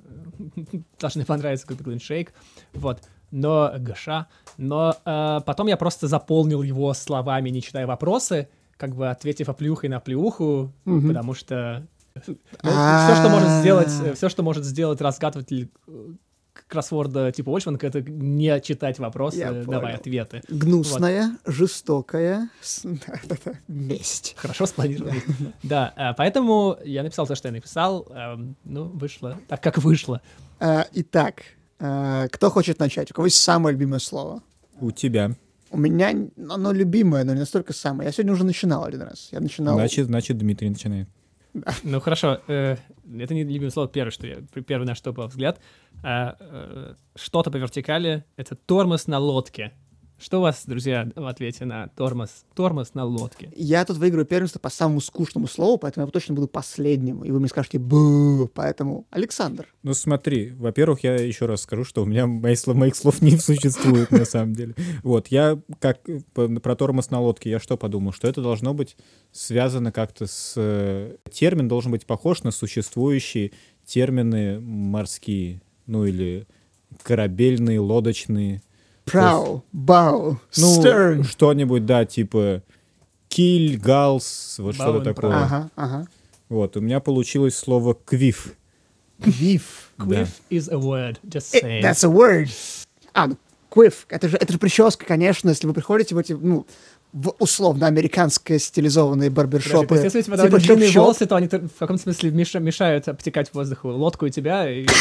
должны понравиться, как Golden Shake, вот, но ГШ, но э, потом я просто заполнил его словами, не читая вопросы, как бы ответив оплеухой на оплеуху, Мгм. потому что все, что может сделать, все, что может сделать разгадыватель э, кроссворда типа Ольшвинга, это не читать вопросы, Я давай понял. ответы. Гнусная, жестокая с- да-да-да, месть. Хорошо спланированный. Да, э, поэтому я написал то, что я написал. эм, Ну, вышло так, как вышло. А, Итак, а, кто хочет начать? У кого есть самое любимое слово? У тебя. У меня н- оно любимое, но не настолько самое. Я сегодня уже начинал один раз. Я начинал... Значит, значит, Дмитрий начинает. Ну, хорошо. э, Это не любимое слово первое, что я, первый на что был взгляд. А, э, Что-то по вертикали — это тормоз на лодке. Что у вас, друзья, в ответе на тормоз? Тормоз на лодке. Я тут выиграю первенство по самому скучному слову, поэтому я точно буду последним, и вы мне скажете «бу», поэтому Александр. Ну смотри, во-первых, я еще раз скажу, что у меня моих слов, моих слов не существует на самом деле. Вот, я как по- про тормоз на лодке, я что подумал, что это должно быть связано как-то с... э, Термин должен быть похож на существующие термины морские, ну или корабельные, лодочные. Прау, бау, Ну, стерн. что-нибудь, да, типа киль, галс, вот что-то Баун, такое. прау. Ага, ага. Вот, у меня получилось слово квиф. Квиф. Да. Quiff is a word, just Э, saying. That's a word. А, ну, квиф. Это же, это же прическа, конечно, если вы приходите в эти, ну, в условно-американские стилизованные барбершопы. Подожди, то есть если у тебя типа довольно длинные чоп-чоп. волосы, то они т- в каком-то смысле меша- мешают обтекать воздуху лодку и тебя. и-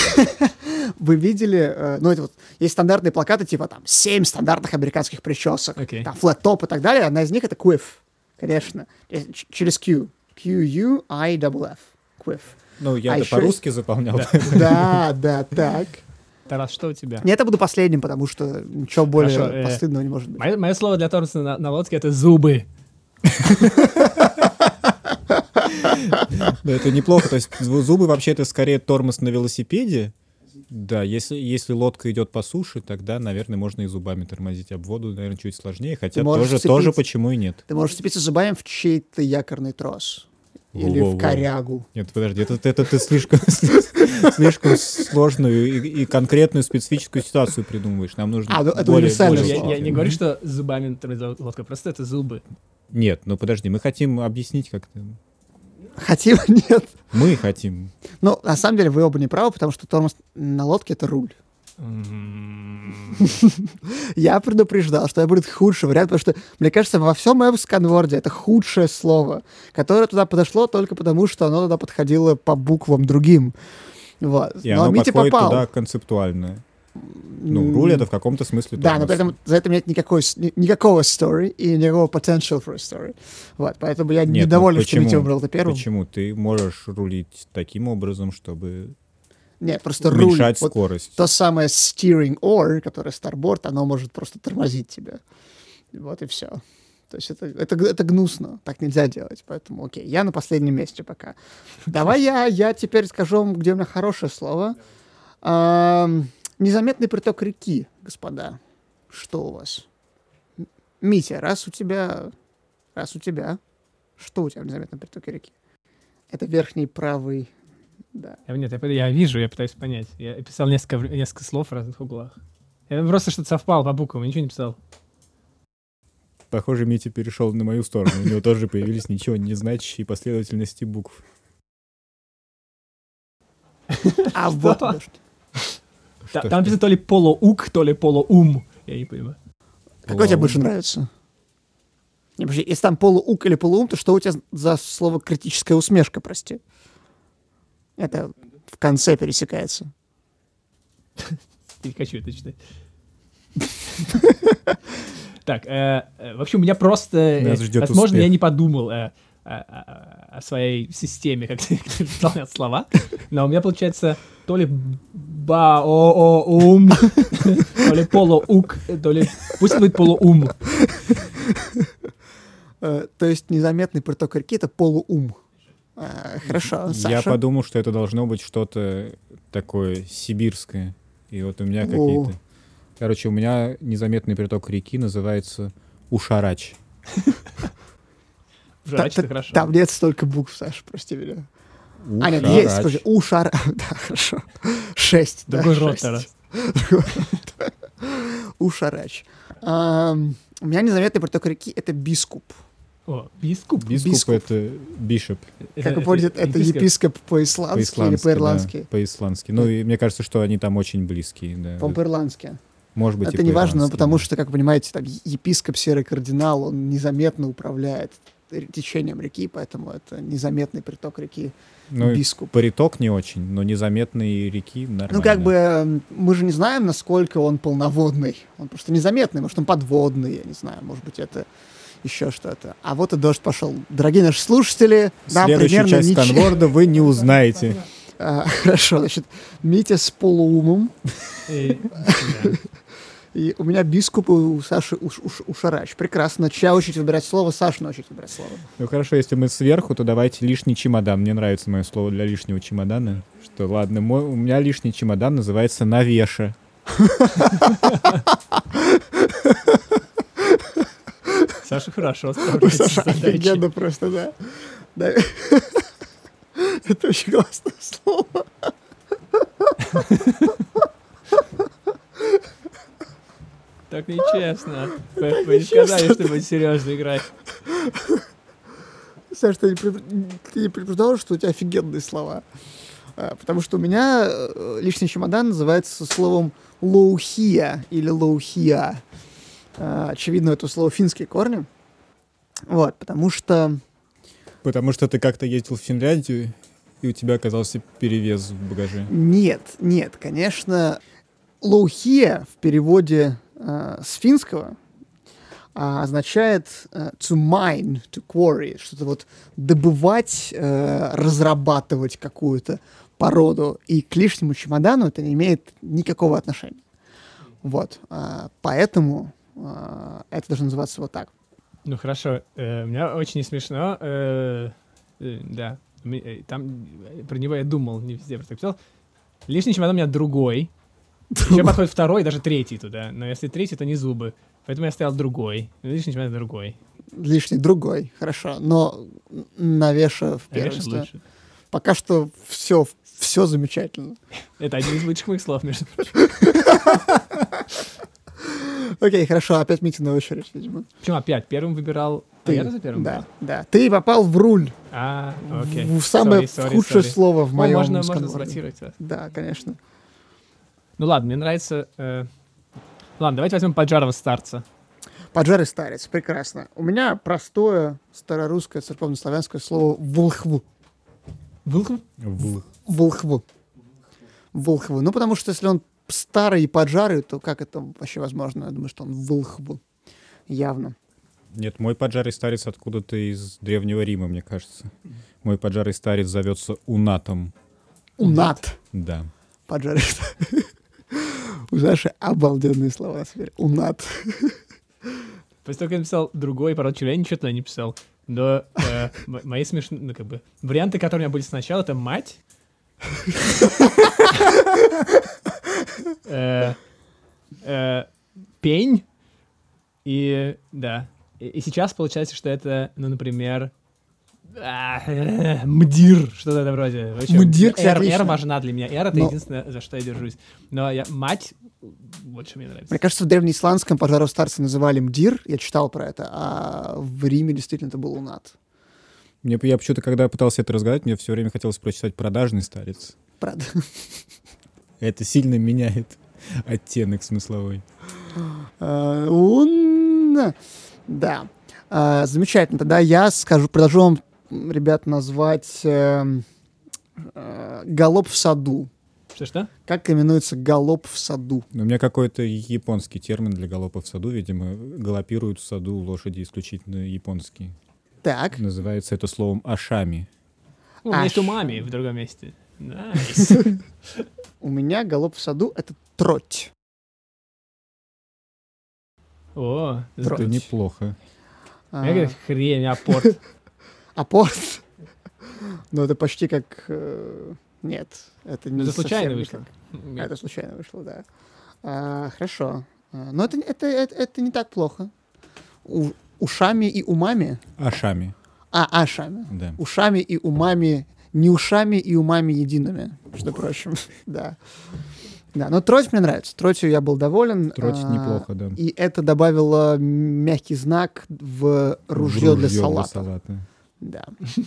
Вы видели, э, ну, это вот, есть стандартные плакаты, типа там, семь стандартных американских причесок, Окей. там, флэт-топ и так далее. Одна из них — это квиф, конечно. Э, ч- Через Q. Q-U-I-F-F. Квиф. Ну, я А это еще по-русски заполнял. Да, да, так. Тарас, что у тебя? Не, это буду последним, потому что ничего более Хорошо, э, постыдного не может быть. Мое, мое слово для тормоза на, на лодке — это зубы. Да, это неплохо. То есть зу- зубы вообще это скорее тормоз на велосипеде. Да, если, если лодка идет по суше, тогда, наверное, можно и зубами тормозить. Об воду, наверное, чуть сложнее. Хотя можешь тоже, вцепиться- тоже почему и нет. Ты можешь вцепиться зубами в чей-то якорный трос. Или Воу-воу-воу. в корягу. Нет, подожди, это, это ты слишком, слишком сложную и, и конкретную специфическую ситуацию придумываешь. Нам нужно А, ну, это более, универсальное более Я, слово. я не говорю, что зубами тормозит лодка, просто это зубы. Нет, ну подожди, мы хотим объяснить как-то. Хотим, нет. Мы хотим. Ну, на самом деле, вы оба не правы, потому что тормоз на лодке — это руль. М, Я предупреждал, что это будет худший вариант, потому что, мне кажется, во всем моем сканворде это худшее слово, которое туда подошло только потому, что оно туда подходило по буквам другим. Вот. И Но оно Митя подходит попал. туда концептуально. Ну, руль — это в каком-то смысле Да, но тормоз. при этом за это нет никакой, с- ни- никакого story и никакого potential for a story. Вот, поэтому я Нет, ну недоволен, что почему? Митя выбрал это первым. Почему? Ты можешь рулить таким образом, чтобы Нет, просто руль. уменьшать Вот скорость. то самое steering oar, которое starboard, оно может просто тормозить тебя. Вот и все. То есть это, это, это гнусно, так нельзя делать. Поэтому, окей, я на последнем месте пока. Давай я, я теперь скажу вам, где у меня хорошее слово. Ам, незаметный приток реки, господа. Что у вас? Митя, раз у тебя... Раз у тебя... Что у тебя в незаметном притоке реки? Это верхний правый... Да. Я, нет, я, я вижу, я пытаюсь понять. Я писал несколько, несколько слов в разных углах. Я просто что-то совпало по буквам, я ничего не писал. Похоже, Митя перешел на мою сторону. У него тоже появились ничего не значащие последовательности букв. А вот... да что. Та- Там написано то ли полуук, то ли полуум. Я не понимаю. Какой тебе больше нравится? Не, подожди, если там полуук или полуум, то что у тебя за слово критическая усмешка, прости? Это в конце пересекается. Не хочу это читать. Так, э, э, в общем, у меня просто... э, Нас ждет возможно, успех. я не подумал э, о, о- о своей системе, как ты выполнял слова, но у меня получается то ли ба-о-о-ум, то ли полуук, то ли... Пусть будет полуум. Э, То есть незаметный приток реки — это полуум. Э, Хорошо, Саша. Я подумал, что это должно быть что-то такое сибирское. И вот у меня О. какие-то... Короче, у меня незаметный приток реки называется Ушарач. Жрач, Та- это хорошо. Там нет столько букв, Саша, прости меня. А, нет, Ушарач. есть, слушай, ушар... Да, хорошо. Шесть, да, Другой рот, шесть. Тарас. Ушарач. Ам, У меня незаметный приток реки — это бискуп. О, бискуп. Бискуп, Бискуп. это бишоп Как вы поняли, это епископ по-исландски или по-исландски. по-ирландски? Да, по-исландски. Ну, и мне кажется, что они там очень близкие. Да. По-моему, по-ирландски. Может быть, и Это не важно, но по-ирландски, потому да. что, как вы понимаете, там епископ серый кардинал, он незаметно управляет течением реки, поэтому это незаметный приток реки Ну, и бискуп. приток не очень, но незаметные реки нормально. Ну, как бы, э, мы же не знаем, насколько он полноводный. Он просто незаметный, может, он подводный, я не знаю, может быть, это еще что-то. А вот и дождь пошел. Дорогие наши слушатели, нам Следующую примерно часть ничего... сканворда вы не узнаете. А, Хорошо, значит, Митя с полуумом, И- да. и у меня бискуп, и у Саши уш, уш- ушарач. Прекрасно. Чья очередь выбирать слово? Саша очередь выбирать слово. Ну хорошо, если мы сверху, то давайте лишний чемодан. Мне нравится мое слово для лишнего чемодана. Что, ладно, мой, у меня лишний чемодан называется навеша. Саша хорошо У справляется с Саши задачей. офигенно просто, да. Да. Это очень классное слово. Так нечестно. Вы, вы не сказали, что будете серьезно играть. Саш, ты не, пред- ты не предупреждал, что у тебя офигенные слова? А, Потому что у меня э, личный чемодан называется словом лоухия или лоухия. А, Очевидно, это слово финские корни. Вот, потому что... Потому что ты как-то ездил в Финляндию, и у тебя оказался перевес в багаже. Нет, нет, конечно, лоухия в переводе э, с финского а, означает э, to mine, to quarry, что-то вот добывать, э, разрабатывать какую-то породу, и к лишнему чемодану это не имеет никакого отношения. Вот, а, поэтому а, это должно называться вот так. Ну хорошо, э, у меня очень смешно. э, э, да, Ми- э, там э, про него я думал, не везде просто писал. Лишний чемодан у меня другой. Еще подходит второй, даже третий туда. Но если третий, то не зубы. Поэтому я стоял другой. Лишний чемодан другой. Лишний другой, хорошо, но навеша в А Веша первенство. лучше. Пока что все, все замечательно. Это один из лучших моих слов, между прочим. Окей, хорошо, опять Митя на очередь, видимо. Почему опять? Первым выбирал... А Ты. я тоже первым Да, выбирал? да. Ты попал в руль. А, окей. В самое Sorry, sorry, худшее sorry. слово в Ну, моем можно, можно сканворде. саботировать вас. Да, конечно. Ну ладно, мне нравится... э, Ладно, давайте возьмем Поджарова старца. Поджарый старец, прекрасно. У меня простое старорусское церковнославянское слово волхву. Вылхов? В. Волхву. Волхву. Ну, потому что если он старый и поджарый, то как это вообще возможно? Я думаю, что он волхву. Явно. Нет, мой поджарый старец откуда-то из Древнего Рима, мне кажется. Мой поджарый старец зовется Унатом. Унат. Да. Поджарый старец. У Саши обалденные слова теперь. Унат. После того, как я написал другой, порой я ничего туда не писал. Но э, м- мои смешные, ну, как бы, варианты, которые у меня были сначала, это мать. Э, э, Пень И, да. И, и сейчас получается, что это, ну, например, а, э, мдир, что-то это вроде. В общем, Мдир, кстати, эр, отлично. эр важна для меня. Эр — это Но- единственное, за что я держусь. Но я, мать больше мне нравится. Мне кажется, в древнеисландском пожаров старцы называли мдир, я читал про это, а в Риме действительно это был унат. Мне, я почему-то, когда пытался это разгадать, мне все время хотелось прочитать «Продажный старец». Правда. Это сильно меняет оттенок смысловой. А, ун- Да. А, Замечательно. Тогда я скажу, предложу вам, м, ребят, назвать эм, э, галоп в саду. Что-что? Как именуется галоп в саду? У меня какой-то японский термин для галопа в саду, видимо, галопируют в саду лошади исключительно японские. Так. Называется это словом ашами. У меня Аш. есть умами в другом месте. Найс. У меня галоп в саду — это троть. О, Это здорово. неплохо. А, Какая хрень, апорт. Апорт. Ну, это почти как... э, Нет, это не Это случайно совсем вышло. никак. Это случайно вышло, да. А, Хорошо. А, Но это, это, это, это не так плохо. У- ушами и умами... Ашами, А, ашами. да. Ушами и умами... Не ушами и умами едиными, между прочим. Да. Да, но троть мне нравится. Тротью я был доволен. Троть А, неплохо, да. И это добавило мягкий знак в ружье для Ружьё салата. салата. Да.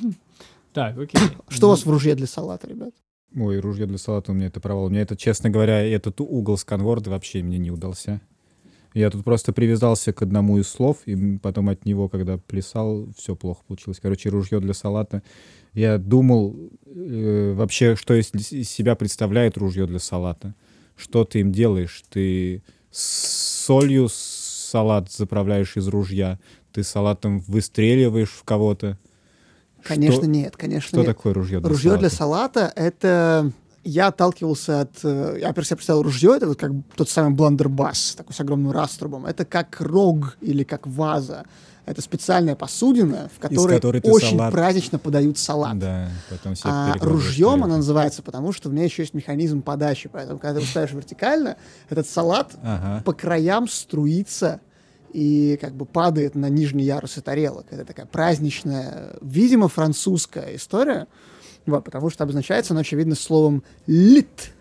Так, окей. Что у вас в ружье для салата, ребят? Ой, ружье для салата у меня это провал. У меня это, честно говоря, этот угол сканворда вообще мне не удался. Я тут просто привязался к одному из слов, и потом от него, когда плясал, все плохо получилось. Короче, ружье для салата. Я думал э, вообще, что из, из себя представляет ружье для салата. Что ты им делаешь? Ты с солью салат заправляешь из ружья, ты салатом выстреливаешь в кого-то. Конечно, что, нет, конечно, Что нет. такое ружье для Ружье салата? для салата — это... Я отталкивался от... э, Я, во-первых, себе представил ружье, это вот как тот самый бландербасс, такой с огромным раструбом. Это как рог или как ваза. Это специальная посудина, в которой которой ты очень салат- празднично подают салат. Да, потом все А перекладываешь ружьем вперед. она называется, потому что у меня еще есть механизм подачи. Поэтому, когда ты ставишь вертикально, этот салат Ага. по краям струится и как бы падает на нижние ярусы тарелок. Это такая праздничная, видимо, французская история, вот, потому что обозначается она, очевидно, словом «лит».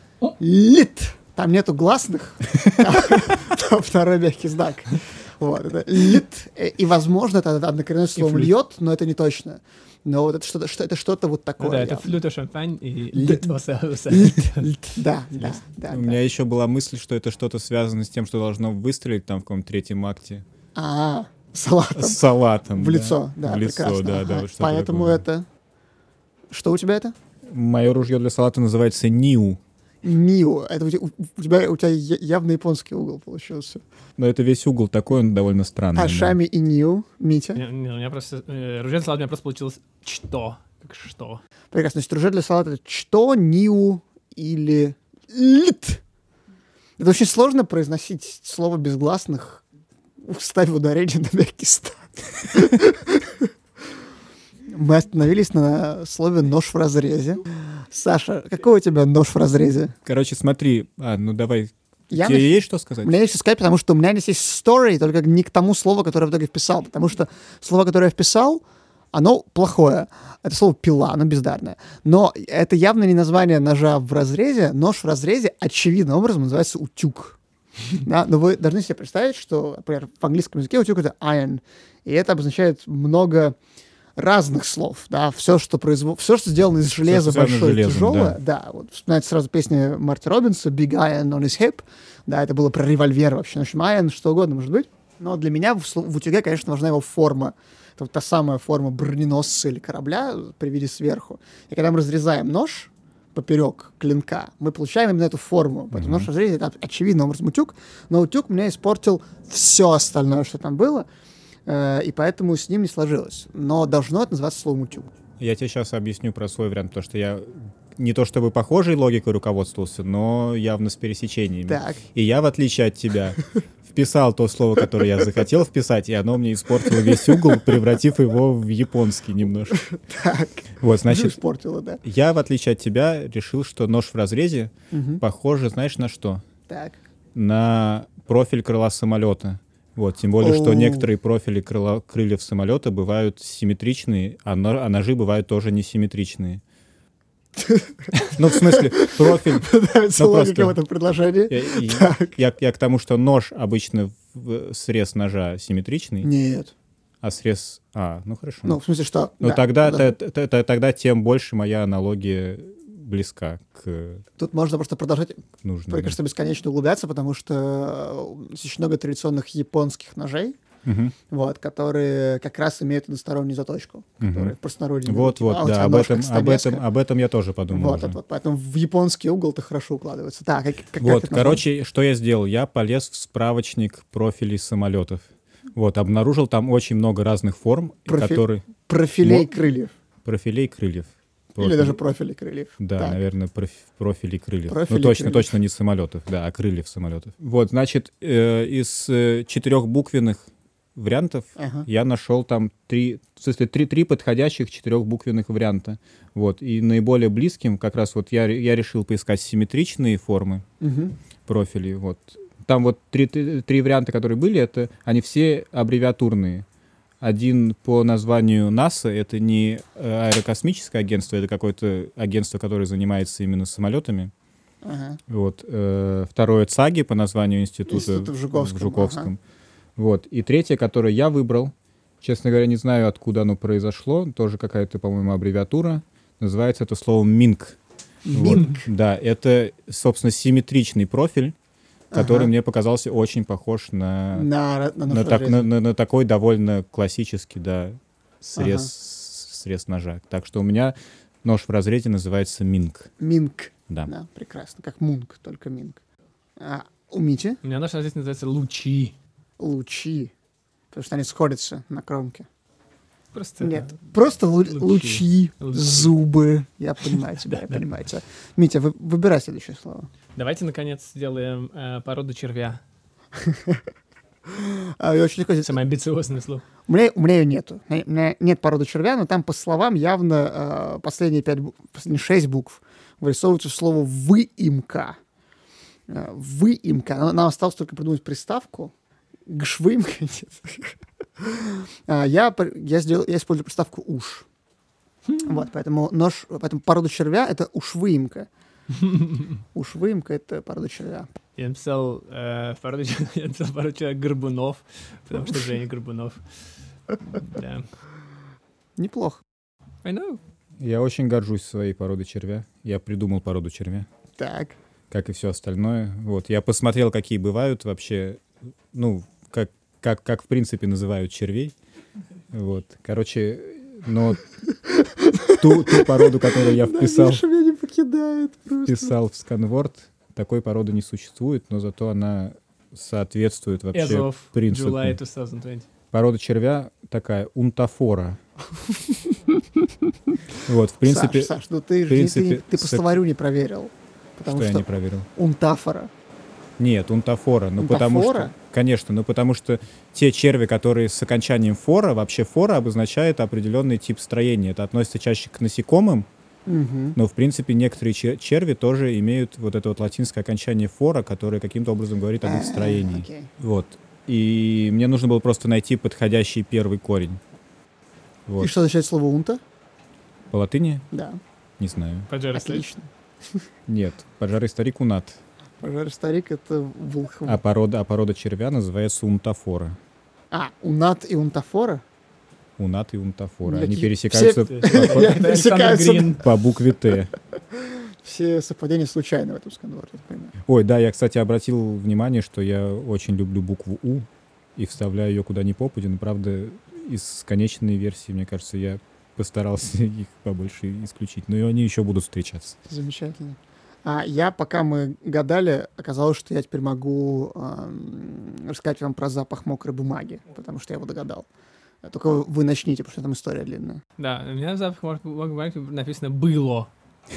«Лит». Там нету гласных, там второй мягкий знак. Вот, это «лит». И, возможно, это однокоренное слово флют. «льет», но это не точно. Но вот это что-то, что, это что-то вот такое. Ну да, это явно. флюта, шампань и Лит. лит. оса- оса. Лит. Да, да, да. У да. меня еще была мысль, что это что-то связано с тем, что должно выстрелить там в каком-то третьем акте. А, салатом. С салатом. В да. лицо, да, В лицо, прекрасно. да, ага. да. вот что-то Поэтому такое. это... Что у тебя это? Мое ружье для салата называется Ниу. Нио. Это у тебя, у тебя, у тебя я- явно японский угол получился. Но это весь угол такой, он довольно странный. да. Ашами и Нио. Митя. Не, не, у меня просто... э, Ружье для салата у меня просто получилось что? Как что? Прекрасно. Значит, ружье для салата — это что, Нио или лит. Это очень сложно произносить слово без гласных, ставив ударение на мягкий стат. Мы остановились на слове «нож в разрезе». Саша, какой у тебя нож в разрезе? Короче, смотри. А, ну давай. Я Тебе нач- есть что сказать? У меня есть что сказать, потому что у меня здесь есть story, только не к тому слову, которое я в итоге вписал. Потому что слово, которое я вписал, оно плохое. Это слово «пила», оно бездарное. Но это явно не название ножа в разрезе. Нож в разрезе очевидным образом называется «утюг». Да? Но вы должны себе представить, что, например, в английском языке утюг — это iron. И это обозначает много разных слов, да, все, что производ... все, что сделано из железа, что связано с большое, железом, тяжелое, да. Вот вспоминается сразу песня Марти Робинса «Big Iron on his hip», да, это было про револьвер вообще, в общем, iron, что угодно может быть, но для меня в, сло- в утюге, конечно, важна его форма, это вот та самая форма броненосца или корабля при виде сверху, и когда мы разрезаем нож поперек клинка, мы получаем именно эту форму, поэтому нож в разрезе — это очевидно образом утюг, но утюг меня испортил все остальное, что там было, э, и поэтому с ним не сложилось. Но должно это называться словом утюг. Я тебе сейчас объясню про свой вариант, потому что я не то чтобы похожей логикой руководствовался, но явно с пересечениями. Так. И я, в отличие от тебя, вписал то слово, которое я захотел вписать, и оно мне испортило весь угол, превратив его в японский немножко. Так. Вот, значит, Испортила, да. я, в отличие от тебя, решил, что нож в разрезе Мгм. похоже, знаешь, на что? Так. На профиль крыла самолета. Вот, тем более, что Оу. некоторые профили крыла- крыльев самолета бывают симметричные, а, но- а ножи бывают тоже несимметричные. Ну, в смысле, профиль... Нравится Ну, логика просто- в этом предложении. Я, и- Так. я- я к тому, что нож обычно, в- срез ножа симметричный, Нет. а срез... А, ну хорошо. Ну, в смысле, что... Ну, да, тогда, да. т- т- т- тогда тем больше моя аналогия близка к Тут можно просто продолжать, нужной. мне да. кажется, бесконечно углубляться, потому что э, есть очень много традиционных японских ножей, Мгм. вот, которые как раз имеют одностороннюю заточку, Мгм. которые в простонародье Вот, типа, вот, а у тебя да, об нож как этом, об, этом, стамеска. об этом я тоже подумал. Вот, уже. вот, вот, поэтому в японский угол ты хорошо укладывается. Так, как, как, как Вот, это короче, что я сделал? Я полез в справочник профилей самолетов. Вот, обнаружил там очень много разных форм, Профи- которые... назвать? Профилей Мо- крыльев. Профилей крыльев. Или Профиль- даже профили крыльев. Да, Так. наверное, проф- профили крыльев. Профили ну, точно, крыльев. точно не самолетов, да, а крыльев самолетов. Вот, значит, э, из э, четырехбуквенных вариантов Ага. я нашел там три, в смысле, три, три подходящих четырехбуквенных варианта. Вот, и наиболее близким как раз вот я, ре- я решил поискать симметричные формы Мгм. профилей. Вот. Там вот три, три, три варианта, которые были, это они все аббревиатурные. Один по названию НАСА, это не э, аэрокосмическое агентство, это какое-то агентство, которое занимается именно самолетами. Ага. Вот. э, Второе ЦАГИ по названию института, Института в Жуковском, Жуковском. Вот. И третье, которое я выбрал, честно говоря, не знаю, откуда оно произошло, тоже какая-то, по-моему, аббревиатура. Называется это словом МИНК. Вот. Минк. Да, это, собственно, симметричный профиль, который Ага. мне показался очень похож на, На, на, на, нож так- разреза. на- на- на такой довольно классический, да, срез, Ага. срез ножа. Так что у меня нож в разрезе называется Минк. Минк. Да. Да, прекрасно. Как Мунк, только Минк. А у Мити У меня наш здесь называется лучи. лучи, потому что они сходятся на кромке. Просто Нет, просто лу- лучи. лучи, Лучи. зубы. Я понимаю тебя, я понимаю тебя. Митя, вы- выбирай следующее слово. Давайте, наконец, сделаем э, породу червя. А, я очень легко здесь- Самое амбициозное слово. У меня, у меня ее нету. У меня- у меня нет породы червя, но там по словам явно э, последние пять, бу- последние шесть букв вырисовывается слово «выимка». Э, «Выимка». Нам нам осталось только придумать приставку. «Гшвыимка». Нет. А, Я, пр- я, сделал, я использую приставку «уш». Вот, поэтому нож, поэтому порода червя — это ушвыимка. Ушвыимка — это порода червя. Я написал, э, в породу, я написал породу червя Горбунов, потому что Женя Горбунов. Да. Неплохо. I know. Я очень горжусь своей породой червя. Я придумал породу червя, Так. как и все остальное. Вот. Я посмотрел, какие бывают вообще, ну, как, как, как в принципе называют червей. Вот. Короче, но ту, ту породу, которую я вписал, Миша меня не покидает просто. вписал в Scanword, такой породы не существует, но зато она соответствует As вообще of принципу. July twenty twenty. Порода червя такая унтафора. Вот, в принципе, Саш, Саш, ну ты, в же не- принципе, ты, ты по с- словарю не проверил. Потому что что, я не проверил. унтафора. Нет, унтафора. Ну, потому Унтафора? что... Конечно, ну потому что те черви, которые с окончанием фора, вообще фора обозначает определенный тип строения. Это относится чаще к насекомым, Мгм. но, в принципе, некоторые чер- черви тоже имеют вот это вот латинское окончание фора, которое каким-то образом говорит об их А, строении. окей. Вот. И мне нужно было просто найти подходящий первый корень. И Вот. что означает слово унта? По латыни? Да, Не знаю. Поджарый след. отлично. Нет. Поджарый старик унат. Пожар старик — это волхв. А порода, а порода червя называется унтафора. А, унат и унтафора? Унат и унтафора. Ну, Они такие пересекаются Все- по- по- Это Александр пересекаются. Грин. по букве Т. Все совпадения случайны в этом сканворде, я понимаю. Ой, да, я, кстати, обратил внимание, что я очень люблю букву У и вставляю ее куда ни попадя. Но, правда, из конечной версии, мне кажется, я постарался их побольше исключить. Но и они еще будут встречаться. Замечательно. А я, пока мы гадали, оказалось, что я теперь могу эм, рассказать вам про запах мокрой бумаги, потому что я его догадал. Только вы начните, потому что там история длинная. Да, у меня в запах бумаги написано «было».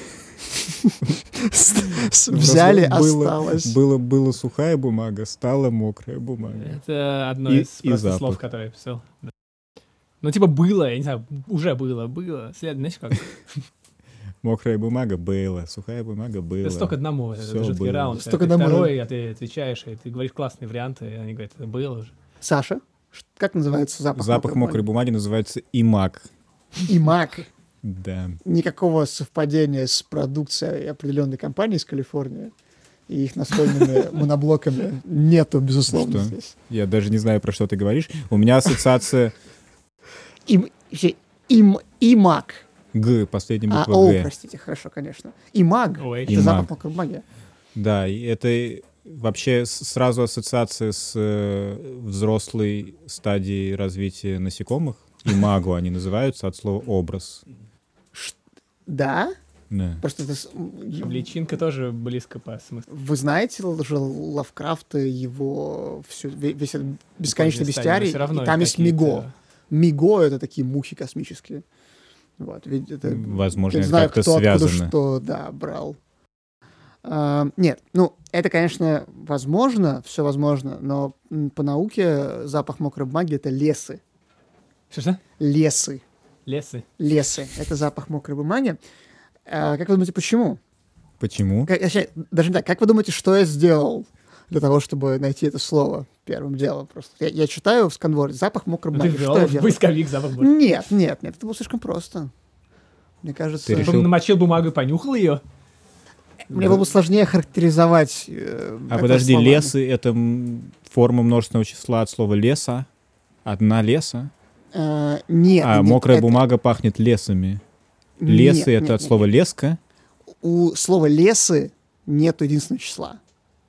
Взяли, Просто было- осталось. Было, было сухая бумага, стала мокрая бумага. Это одно И- из и просто запах. слов, которые я писал. Да. Ну, типа, было, я не знаю, уже было, было. След, знаешь, как? Мокрая бумага была, сухая бумага была. Это столько одному, это Всё жуткий было. раунд. Столько Ты одному. второй, а ты отвечаешь, и ты говоришь классные варианты, и они говорят, это было уже. Саша, ш- как называется запах, Запах мокрой бумаги называется имак. Имак. Да. Никакого совпадения с продукцией определенной компании из Калифорнии и их настольными моноблоками нету, безусловно, Что? здесь. Я даже не знаю, про что ты говоришь. У меня ассоциация Им, вообще, им, имак. Г, последняя А, буква о, Г. простите, хорошо, конечно. Имаг. Ой. Это Имаг. запах мокрой бумаги. Да, и это вообще с- сразу ассоциация с э, взрослой стадией развития насекомых. Имаго они называются от слова образ. Да? Да. Просто это... с- Личинка тоже близко по смыслу. Вы знаете же Лавкрафта, его всю, ве- весь этот бесконечный Поздняя стадия, но бестиарий, всё равно и там есть какие-то- Миго. Миго — это такие мухи космические. Вот, ведь это... Возможно, я это знаю, как-то кто откуда связано. что, да, брал. А, нет, ну, это, конечно, возможно, все возможно, но м, по науке запах мокрой бумаги — это лесы. Что-что? Лесы. Лесы. Лесы — это запах мокрой бумаги. А, как вы думаете, почему? Почему? Как- вообще, даже не так, как вы думаете, что я сделал для того, чтобы найти это слово первым делом? Просто я, я читаю в сканворде запах мокрой Ну, ты бумаги. Что ввел я в делаю? поисковик запах бумаги. Нет, нет, нет, это было слишком просто. Мне кажется, Ты решил- Потом намочил бумагу и понюхал ее. мне было бы сложнее характеризовать. э, А это подожди, словами. лесы — это м, форма множественного числа от слова леса? Одна леса? А, нет. А нет, мокрая это- бумага пахнет лесами. нет, Лесы — нет, это от нет, слова нет. леска? У слова лесы нет единственного числа.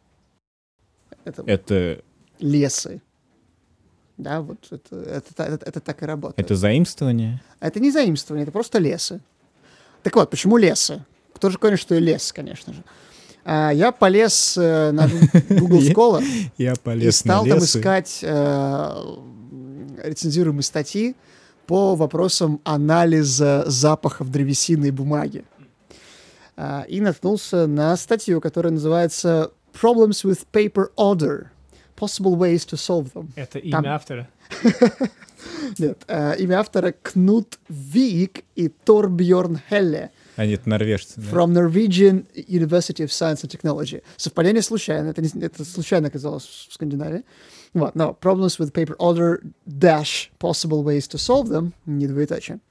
Это Это, лесы. Да, вот это, это, это, это так и работает. это заимствование? Это не заимствование, это просто лесы. Так вот, почему лесы? Кто же говорит, что и лес, конечно же. А, я полез э, на Google Scholar Я и полез стал на там лесы. искать э, рецензируемые статьи по вопросам анализа запахов древесины и бумаги. А, и наткнулся на статью, которая называется «Problems with paper odor. Possible ways to solve them». Это Там- имя автора. Нет, э, имя автора Кнут Вик и Торбьорн Хелле Они это норвежцы. да? from Norwegian University of Science and Technology. Совпадение случайно, это, не- это случайно оказалось в Скандинавии. Вот, но problems with paper odor dash possible ways to solve them, не двоеточие.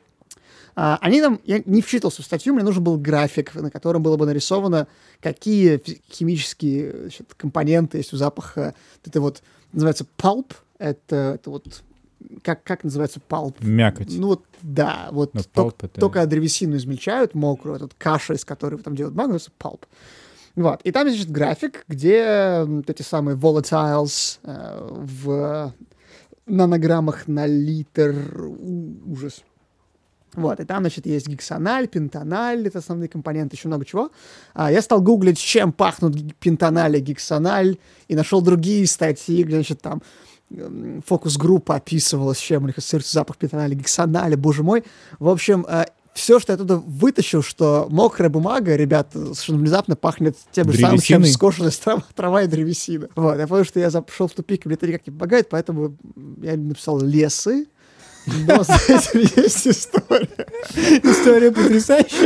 А, они там, я не вчитался в статью, мне нужен был график, на котором было бы нарисовано, какие фи- химические значит, компоненты есть у запаха. Это вот называется pulp, это, это вот как, как называется pulp? Мякоть. Ну вот, да, вот Но ток- pulp это- только древесину измельчают, мокрую, этот каша, из которой там делают бумагу, называется pulp. Вот, и там есть значит, график, где м, вот эти самые volatiles э, в нанограммах на литр, у- ужас. Вот, и там, значит, есть гексональ, пентаналь, это основные компоненты, еще много чего. А я стал гуглить, чем пахнут г- пентаналь и гексональ, и нашел другие статьи, где, значит, там м, фокус-группа описывала, с чем у них ассоциируется запах пентаналя, гексоналя, боже мой. В общем, все, что я оттуда вытащил, что мокрая бумага, ребята, совершенно внезапно пахнет тем же самым, чем Древесиной? скошенная трава, трава и древесина. Вот, я понял, что я зашел в тупик, и мне это никак не помогает, поэтому я написал лесы, но с этим есть история. История потрясающая.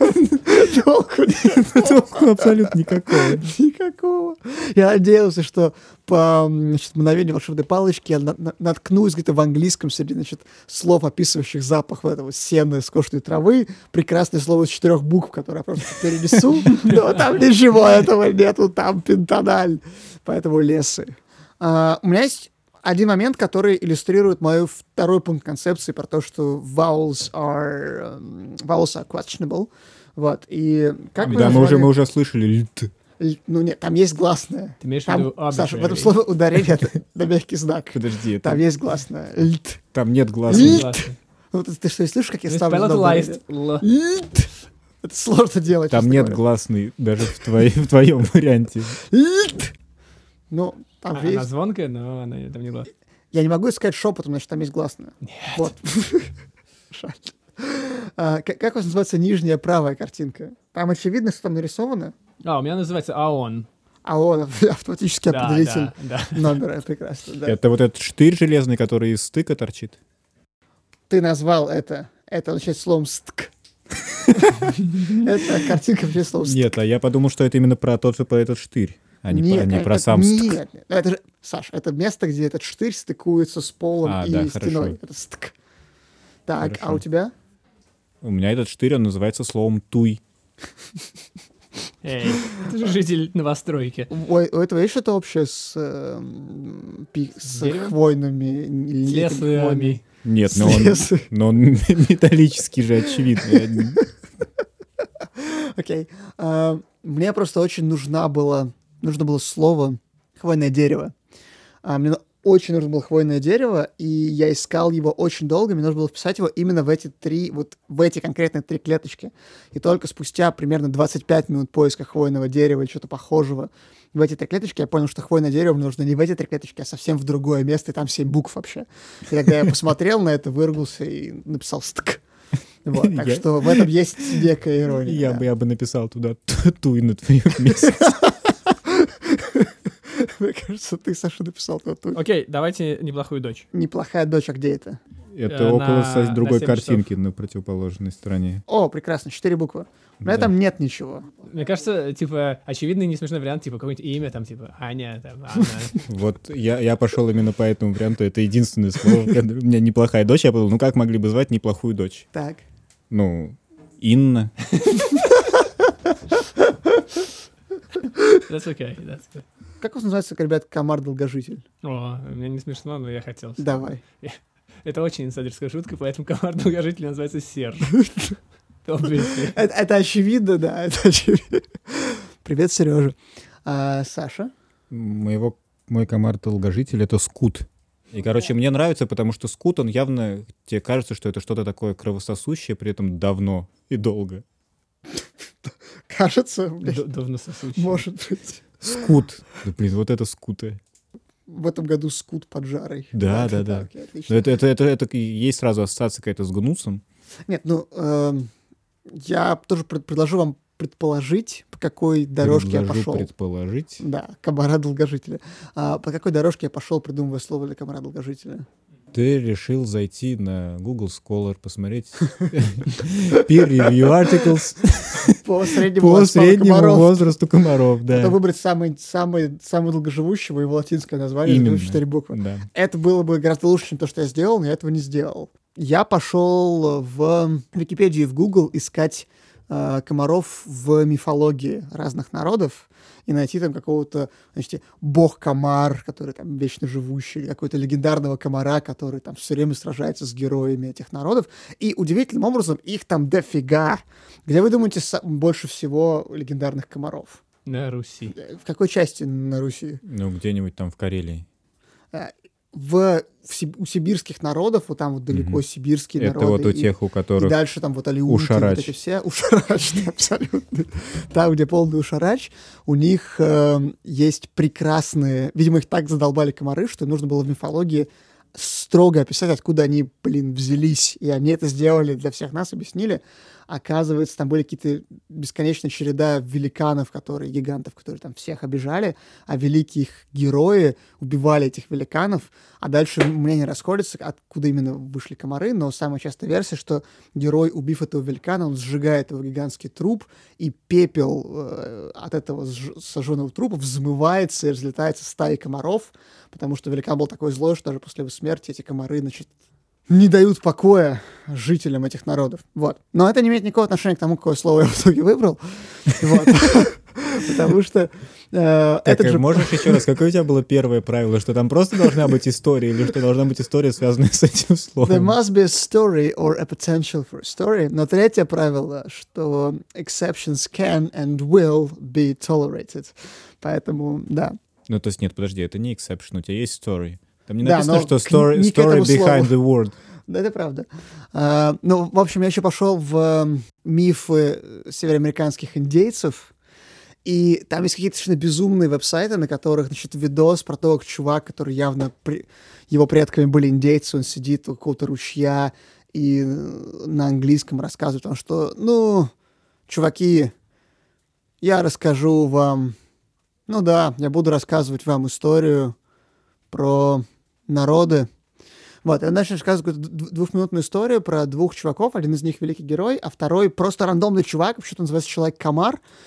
Толку нет. Толку абсолютно никакого. Никакого. Я надеялся, что по м, значит, мгновению волшебной палочки я на- на- наткнусь где-то в английском среди значит, слов, описывающих запах вот этого сена, скошенной травы, прекрасное слово из четырех букв, которое я просто перенесу, но там ничего этого нету, там пентаналь, поэтому лесы. А, У меня есть один момент, который иллюстрирует мой второй пункт концепции про то, что vowels are, um, vowels are questionable. Вот, и как вы Да, мы уже, назвали- мы уже слышали. льт. Л- Ну нет, там есть гласная. Ты имеешь в Там, виду Саша, в этом arbitrary? слове ударение это на мягкий знак. Подожди, Там там, есть гласная. Льт. там нет глаз. Льт. Согласен. Ну, ты, ты что, не слышишь, как я То есть ставлю знак palatalized ударения? л. Льт. Это сложно делать. Там честно нет говоря. гласной даже в, твоей, в твоем варианте. Льт. Ну, там А, же Она есть. звонкая, но она там не глаз. Я не могу сказать шепотом, значит, там есть гласная. Нет. Вот. Жаль. А, как, как у вас называется нижняя правая картинка? Там очевидно, что там нарисовано, А, у меня называется АОН. а он автоматически Да, определитель да, да. номера. Прекрасно, да. Это вот этот штырь железный, который из стыка торчит. Ты назвал это. Это начинается словом «стк». Это картинка начинается словом «стк». Нет, а я подумал, что это именно про тот, про этот штырь, а не, про, не это- про сам стык. Нет, нет. Это же Саш, это место, где этот штырь стыкуется с полом А, и да, стеной. хорошо. Это стык. Так, а Хорошо. у тебя? У меня этот штырь, он называется словом «туй». Эй, ты же житель новостройки. У, у этого есть что-то общее с, эм, пи- с Деревом? хвойными... С летними хвойными? лесами. Нет, С но он, леса. но он металлический же, очевидно. Окей. А, мне просто очень нужна была, нужно было слово «хвойное дерево». А, мне очень нужно было хвойное дерево, и я искал его очень долго, мне нужно было вписать его именно в эти три, вот в эти конкретные три клеточки. И только спустя примерно двадцать пять минут поиска хвойного дерева или что-то похожего в эти три клеточки, я понял, что хвойное дерево мне нужно не в эти три клеточки, а совсем в другое место, и там семь букв вообще. И когда я посмотрел на это, выругался и написал «стк». Вот, так Я- что в этом есть некая ирония. Я да. бы, я бы написал туда «ту- «туй» на твоем месте. Мне кажется, ты, Саша, написал тут. Окей, давайте неплохую дочь. Неплохая дочь, а где это? Это Э, около на- со- на другой семь картинки на противоположной стороне. О, прекрасно, четыре буквы. На Да. этом нет ничего. Мне кажется, типа, очевидный не смешной вариант, типа, какое-нибудь имя, там, типа, Аня, там, Анна. Вот я, я пошел именно по этому варианту. Это единственное слово. У меня неплохая дочь. Я подумал, ну как могли бы звать неплохую дочь? Так. Ну, Инна. That's okay, that's okay. Как у вас называется, ребят, комар-долгожитель? О, мне не смешно, но я хотел. Давай. Это очень инсайдерская шутка, поэтому комар долгожитель называется Серж. Obviously. Это, это очевидно, да, это очевидно. Привет, Сережа. А, Саша? Моего, мой комар-долгожитель — это скут. И, короче, мне нравится, потому что скут, он явно... Тебе кажется, что это что-то такое кровососущее, при этом давно и долго. Кажется, блядь, Д- Давно сосущий. может быть. Скут. Да, блин, вот это скуты. В этом году скут под жарой. Да, Так, да, да. окей, отлично. Но это, это, это, это и есть сразу ассоциация какая-то с гнусом. Нет, ну, эм, я тоже пред- предложу вам предположить, по какой дорожке я Предложу пошел. предположить. Да, комара-долгожителя. А, по какой дорожке я пошел, придумывая слово для комара-долгожителя? Ты решил зайти на Google Scholar, посмотреть peer review articles По среднему по возрасту среднему комаров. возрасту комаров, Это да. выбрать самый, самый, самый долгоживущего, его латинское название, Именно. в четыре буквы. Да. Это было бы гораздо лучше, чем то, что я сделал, но я этого не сделал. Я пошел в Википедию и в Google искать э, комаров в мифологии разных народов и найти там какого-то, значит, бог-комар, который там вечно живущий, или какого-то легендарного комара, который там все время сражается с героями этих народов. И удивительным образом их там дофига. Где вы думаете са- больше всего легендарных комаров? На Руси. Э, В какой части на Руси? Ну, где-нибудь там в Карелии. В, в Сиб- у сибирских народов, вот там вот далеко Мгм. сибирские Это народы. вот у и- тех, у И которых... дальше там вот алиуты, ушарач. вот эти все. Ушарач, да, абсолютно. Там, где полный ушарач, у них э, есть прекрасные... Видимо, их так задолбали комары, что им нужно было в мифологии строго описать, откуда они, блин, взялись. И они это сделали для всех нас, объяснили. Оказывается, там были какие-то бесконечная череда великанов, которые, гигантов, которые там всех обижали, а великие их герои убивали этих великанов, а дальше мнения расходятся, откуда именно вышли комары, но самая частая версия, что герой, убив этого великана, он сжигает его гигантский труп, и пепел э, от этого сж- сожженного трупа взмывается и разлетается стаей комаров, потому что великан был такой злой, что даже после его смерти эти комары, значит, не дают покоя жителям этих народов. Вот. Но это не имеет никакого отношения к тому, какое слово я в итоге выбрал. Вот. Потому что э, Так, этот э, же... можешь еще раз, какое у тебя было первое правило, что там просто должна быть история, или что должна быть история, связанная с этим There словом? must be a story or a potential for a story. Но третье правило, что exceptions can and will be tolerated. Поэтому, да. Ну, то есть, нет, подожди, это не exception, у тебя есть story. Там не Да, написано, но что к- story, не к story этому behind слову. the word. Да, это правда. А, ну, в общем, я еще пошел в э, мифы североамериканских индейцев, и там есть какие-то совершенно безумные веб-сайты, на которых, значит, видос про то, как чувак, который явно при... его предками были индейцы, он сидит у какого-то ручья и э, на английском рассказывает вам, что, ну, чуваки, я расскажу вам, ну да, я буду рассказывать вам историю про народы. Вот, и он дальше рассказывает какую-то д- двухминутную историю про двух чуваков. Один из них великий герой, а второй просто рандомный чувак, вообще-то называется Человек-комар.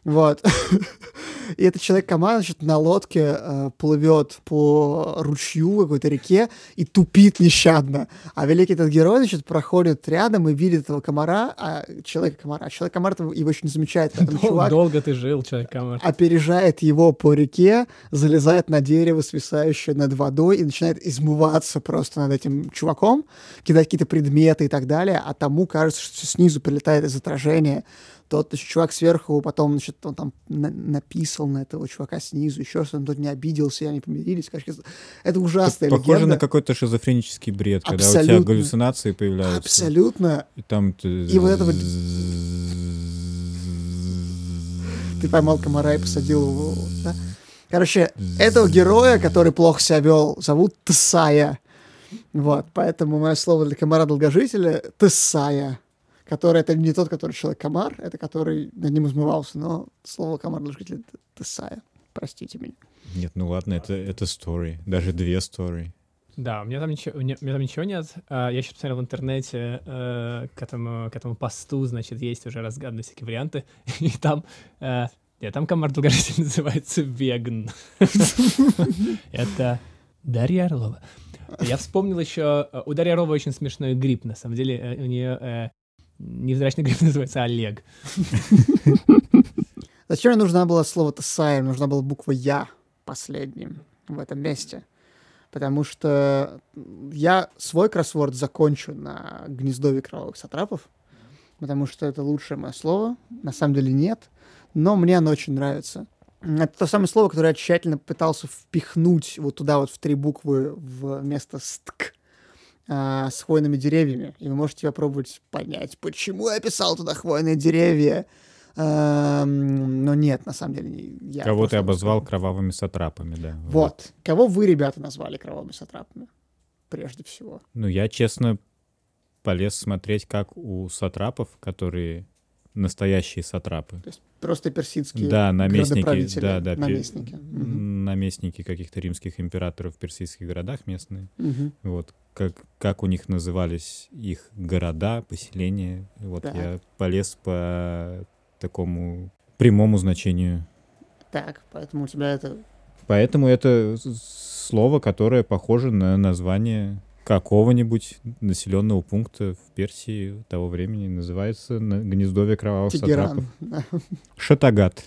Вот. И этот человек-комар, значит, на лодке э, плывет по ручью, какой-то реке и тупит нещадно. А великий этот герой, значит, проходит рядом и видит этого комара, а человека-комара. А человек-комар его еще не замечает. Поэтому Дол- чувак Долго ты жил, человек-комар. опережает его по реке, залезает на дерево, свисающее над водой, и начинает измываться просто над этим чуваком, кидать какие-то предметы и так далее, а тому кажется, что снизу прилетает из отражения. Тот, значит, чувак сверху, потом, значит, он там на- написал на этого чувака снизу, еще что он тот не обиделся, и они помирились. Конечно, это ужасная Похоже легенда. на какой-то шизофренический бред, когда у Абсолютно. тебя галлюцинации появляются. Абсолютно. И там ты... И вот это вот- Ты поймал комара и посадил его. Да? Короче, этого героя, который плохо себя вел, зовут Тесая. Вот, поэтому мое слово для комара-долгожителя — Тесая. Который это не тот, который человек-комар, это который над ним измывался, но слово комар-долгожитель — это Тесая. Простите меня. Нет, ну ладно, это, это story. Даже две story. Да, у меня там ничего, у меня, у меня там ничего нет. А, я сейчас посмотрел в интернете э, к, этому, к этому посту, значит, есть уже разгаданные всякие варианты. И там... э, нет, там комар-долгожитель называется Веган. Это Дарья Орлова. Я вспомнил еще... У Дарьи Орловой очень смешной грипп, на самом деле. э, У нее невзрачный грипп называется Олег. Зачем мне нужна была слово Тесая? Нужна была буква Я последним в этом месте. Потому что я свой кроссворд закончу на гнездовье кровавых сатрапов, потому что это лучшее мое слово. На самом деле нет, но мне оно очень нравится. Это то самое слово, которое я тщательно пытался впихнуть вот туда вот в три буквы вместо «стк», а, с хвойными деревьями. И вы можете попробовать понять, почему я писал туда хвойные деревья. А, но нет, на самом деле. Я Кого ты просто обозвал сказал. кровавыми сатрапами, да. Вот. Кого вы, ребята, назвали кровавыми сатрапами? Прежде всего. Ну, я, честно, полез смотреть, как у сатрапов, которые настоящие сатрапы. То есть просто персидские Да, наместники, градоправители, да, да, пе- наместники. Мгм. наместники каких-то римских императоров в персидских городах местные. Мгм. Вот как, как у них назывались их города, поселения. Вот Так. я полез по такому прямому значению. Так, поэтому у тебя это... Поэтому это с- слово, которое похоже на название какого-нибудь населенного пункта в Персии того времени, называется на- гнездовье кровавых сатрапов. Тегеран. Да. Шатагат.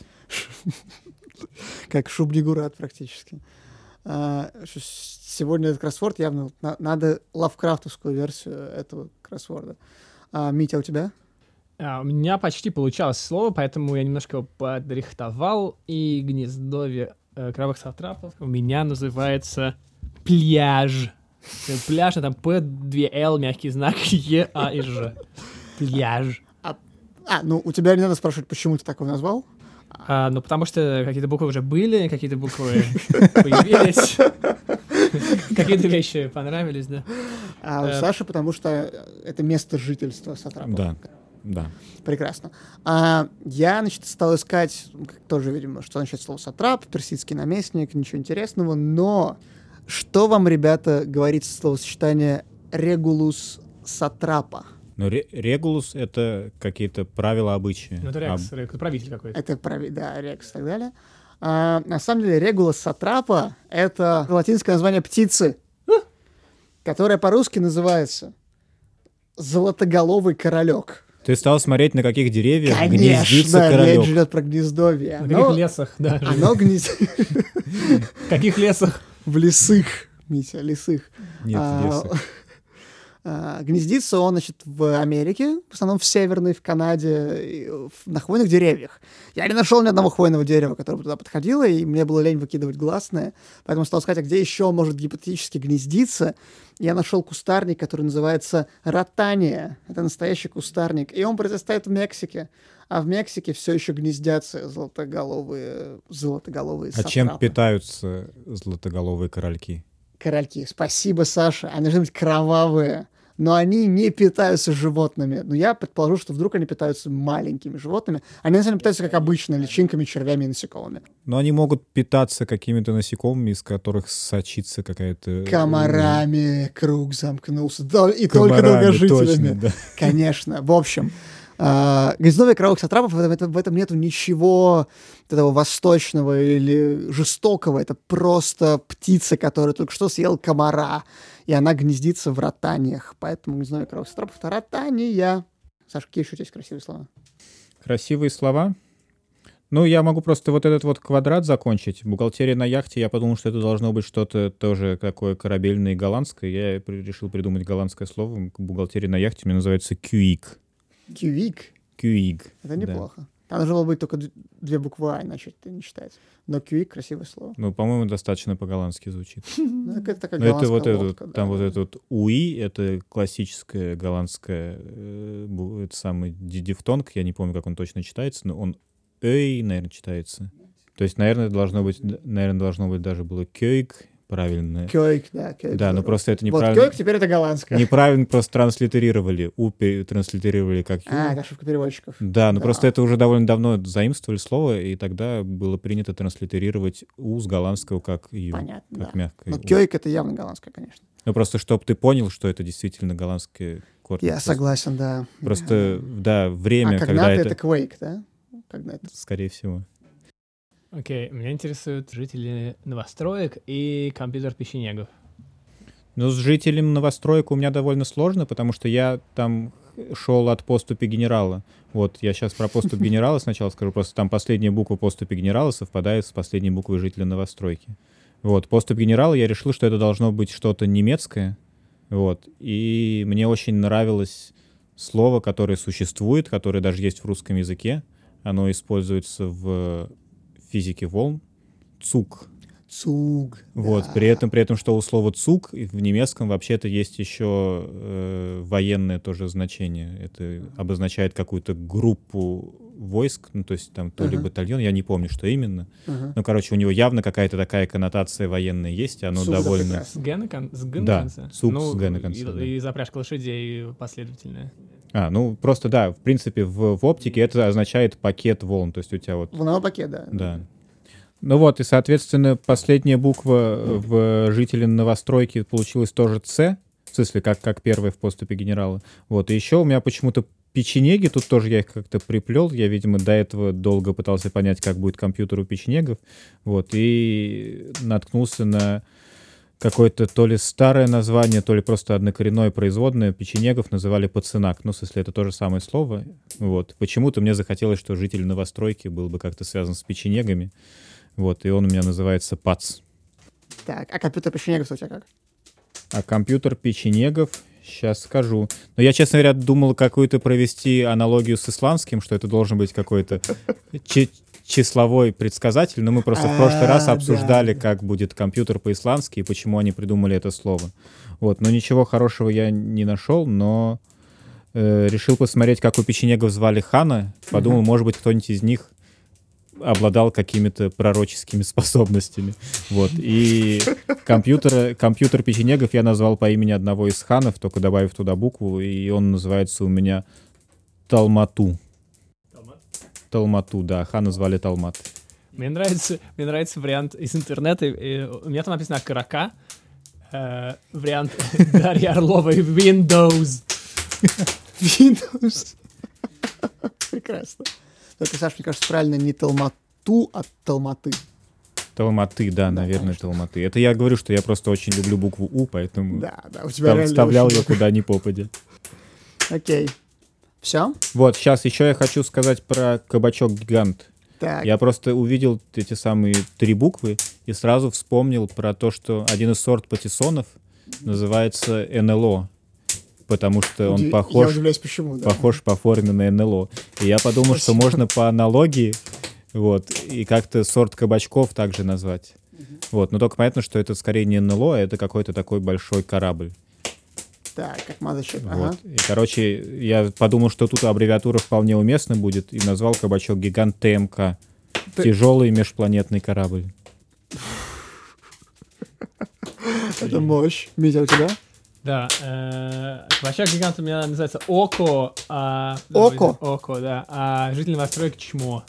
Как Шубнигурат практически. А, что с- сегодня этот кроссворд явно... на- надо лавкрафтовскую версию этого кроссворда. А, Митя, у тебя? А, у меня почти получалось слово, поэтому я немножко его подрихтовал. И гнездовье э, кровавых сатрапов у меня называется пляж. Э, Пляж, а там П, два Л, мягкий знак, Е, А и Ж. Пляж. А, ну, у тебя не надо спрашивать, почему ты так его назвал. А, ну, потому что какие-то буквы уже были, какие-то буквы появились. Какие-то вещи понравились, да. А у Э. Саши, потому что это место жительства сатрапов. Да, да. Прекрасно. А, я, значит, стал искать, ну, как тоже, видимо, что значит слово сатрап, персидский наместник, ничего интересного, но что вам, ребята, говорит словосочетание регулус сатрапа? Но ре- регулус — это какие-то правила, обычаи. Ну, это Рекс, Рекс, правитель какой-то. Это, прави- да, рекс и так далее. А, на самом деле, регулус сатрапа — это латинское название птицы, которая по-русски называется золотоголовый королек. Ты стал смотреть, на каких деревьях Конечно, гнездится речь королек. идет про гнездовье. В Оно, каких лесах, да. живет? оно гнез... В каких лесах? в лесых, Митя, лесых. Нет, А, леса. а, Гнездится он, значит, в Америке, в основном в Северной, в Канаде, и в- на хвойных деревьях. Я не нашел ни одного хвойного дерева, которое бы туда подходило, и мне было лень выкидывать гласное, поэтому стал искать, а где еще он может гипотетически гнездиться. Я нашел кустарник, который называется ротания. Это настоящий кустарник, и он произрастает в Мексике. А в Мексике все еще гнездятся золотоголовые, золотоголовые А чем сатрапы. питаются золотоголовые корольки? Корольки. Спасибо, Саша. Они должны быть кровавые, но они не питаются животными. Но я предположу, что вдруг они питаются маленькими животными. Они, на самом деле, питаются, как обычно, личинками, червями и насекомыми. Но они могут питаться какими-то насекомыми, из которых сочится какая-то... Комарами круг замкнулся. Да, и только Комарами, долгожителями. точно, да. Конечно. В общем, А, гнездовье кровавых сатрапов, в этом, в этом нету ничего этого восточного или жестокого. Это просто птица, которая только что съела комара, и она гнездится в ротаниях. Поэтому гнездовье кровавых сатрапов — это ротания. Саша, какие еще у тебя есть красивые слова? Красивые слова? Ну, я могу просто вот этот вот квадрат закончить. Бухгалтерия на яхте, я подумал, что это должно быть что-то тоже такое корабельное и голландское. Я при- решил придумать голландское слово. Бухгалтерия на яхте у меня называется кюик. Кюик. Кюик. Это да. неплохо. Там должно было быть только д- две буквы «а», иначе это не считается. Но кюик — красивое слово. Ну, по-моему, достаточно по-голландски звучит. Ну, это такая Но это вот голландская это, лодка, да. там вот это вот уи, это классическое голландское, э, бу- это самый ди- дифтонг, я не помню, как он точно читается, но он эй, наверное, читается. То есть, наверное, должно быть, наверное, должно быть даже было кёйк, правильно. Кёйк, да. Кёйк, Да, но здорово. просто это Вот неправильно. кёйк, теперь это голландское. Неправильно просто транслитерировали. У пе- транслитерировали как ю. А, это ошибка переводчиков. Да, но Да. просто это уже довольно давно заимствовали слово, и тогда было принято транслитерировать у с голландского как ю. Понятно, Как да. мягкое Но у. кёйк — это явно голландское, конечно. Ну просто, чтобы ты понял, что это действительно голландское корни. Я Просто- согласен, да. Просто, да, время, А когда когда это... это квейк, да? Когда это... Скорее всего. Окей, меня интересуют жители новостроек и компьютер печенегов. Ну, с жителем новостроек у меня довольно сложно, потому что я там шел от поступи генерала. Вот, я сейчас про поступ генерала сначала скажу, просто там последняя буква поступи генерала совпадает с последней буквой жителя новостройки. Вот, поступ генерала, я решил, что это должно быть что-то немецкое. Вот, и мне очень нравилось слово, которое существует, которое даже есть в русском языке. Оно используется в физике волн. Цуг. Цуг. Вот, да. при этом, при этом, что у слова «цуг» в немецком вообще-то есть еще э, военное тоже значение. Это обозначает какую-то группу войск, ну, то есть там то ли Ага. батальон, я не помню, что именно. Ага. Ну, короче, у него явно какая-то такая коннотация военная есть, и оно Цуг — это довольно... прекрасно. С Г на, кон... с Г на Да, конце? цуг Ну, с Г на конце, И, да. и запряжка лошадей последовательная. А, ну, просто, да, в принципе, в, в оптике это означает пакет волн, то есть у тебя вот... Волновой пакет, да. Да. Ну вот, и, соответственно, последняя буква в жителе новостройки получилась тоже «Ц», в смысле, как, как первая в поступе генерала. Вот, и еще у меня почему-то печенеги, тут тоже я их как-то приплел, я, видимо, до этого долго пытался понять, как будет компьютер у печенегов, вот, и наткнулся на какое-то то ли старое название, то ли просто однокоренное производное. Печенегов называли пацанак, ну, в смысле, это то же самое слово, вот. Почему-то мне захотелось, что житель новостройки был бы как-то связан с печенегами. Вот, и он у меня называется ПАЦ. Так, а компьютер печенегов у тебя как? А компьютер печенегов, сейчас скажу. Но я, честно говоря, думал какую-то провести аналогию с исландским, что это должен быть какой-то чи- числовой предсказатель, но мы просто в прошлый раз А, обсуждали, да. как будет компьютер по-исландски и почему они придумали это слово. Вот, но ничего хорошего я не нашел, но э, решил посмотреть, как у печенегов звали хана. Подумал, может быть, кто-нибудь из них обладал какими-то пророческими способностями. Вот. И компьютер, компьютер печенегов я назвал по имени одного из ханов, только добавив туда букву, и он называется у меня Талмату. Талмату, да. Хана звали Талмат. Мне нравится, мне нравится вариант из интернета. и У меня там написано «Карака». Э, вариант Дарьи Орловой «Windows». Windows. Прекрасно. Только, Саш, мне кажется, правильно не Талмату, а Талматы. Талматы, да, наверное, Талматы. Это я говорю, что я просто очень люблю букву У, поэтому Да, да, у тебя там реально вставлял очень ее много. куда ни попадя. Окей. Все? Вот, сейчас еще я хочу сказать про кабачок-гигант. Так. Я просто увидел эти самые три буквы и сразу вспомнил про то, что один из сорт патиссонов называется эн эл о, потому что он Уди- Я похож, удивляюсь, почему, да. похож по форме на эн эл о. И я подумал, что Спасибо. можно по аналогии вот, и как-то сорт кабачков также назвать. Вот, но только понятно, что это скорее не эн эл о, а это какой-то такой большой корабль. Так, как мазочек. Ага. Вот. И, короче, я подумал, что тут аббревиатура вполне уместна будет, и назвал кабачок-гигант тэ эм ка. Ты- Тяжелый межпланетный корабль. Это мощь. Митя, у тебя? Да, э, кабачок гигант у меня называется Око. а- Око? Око, да. А житель новостроек Чмо.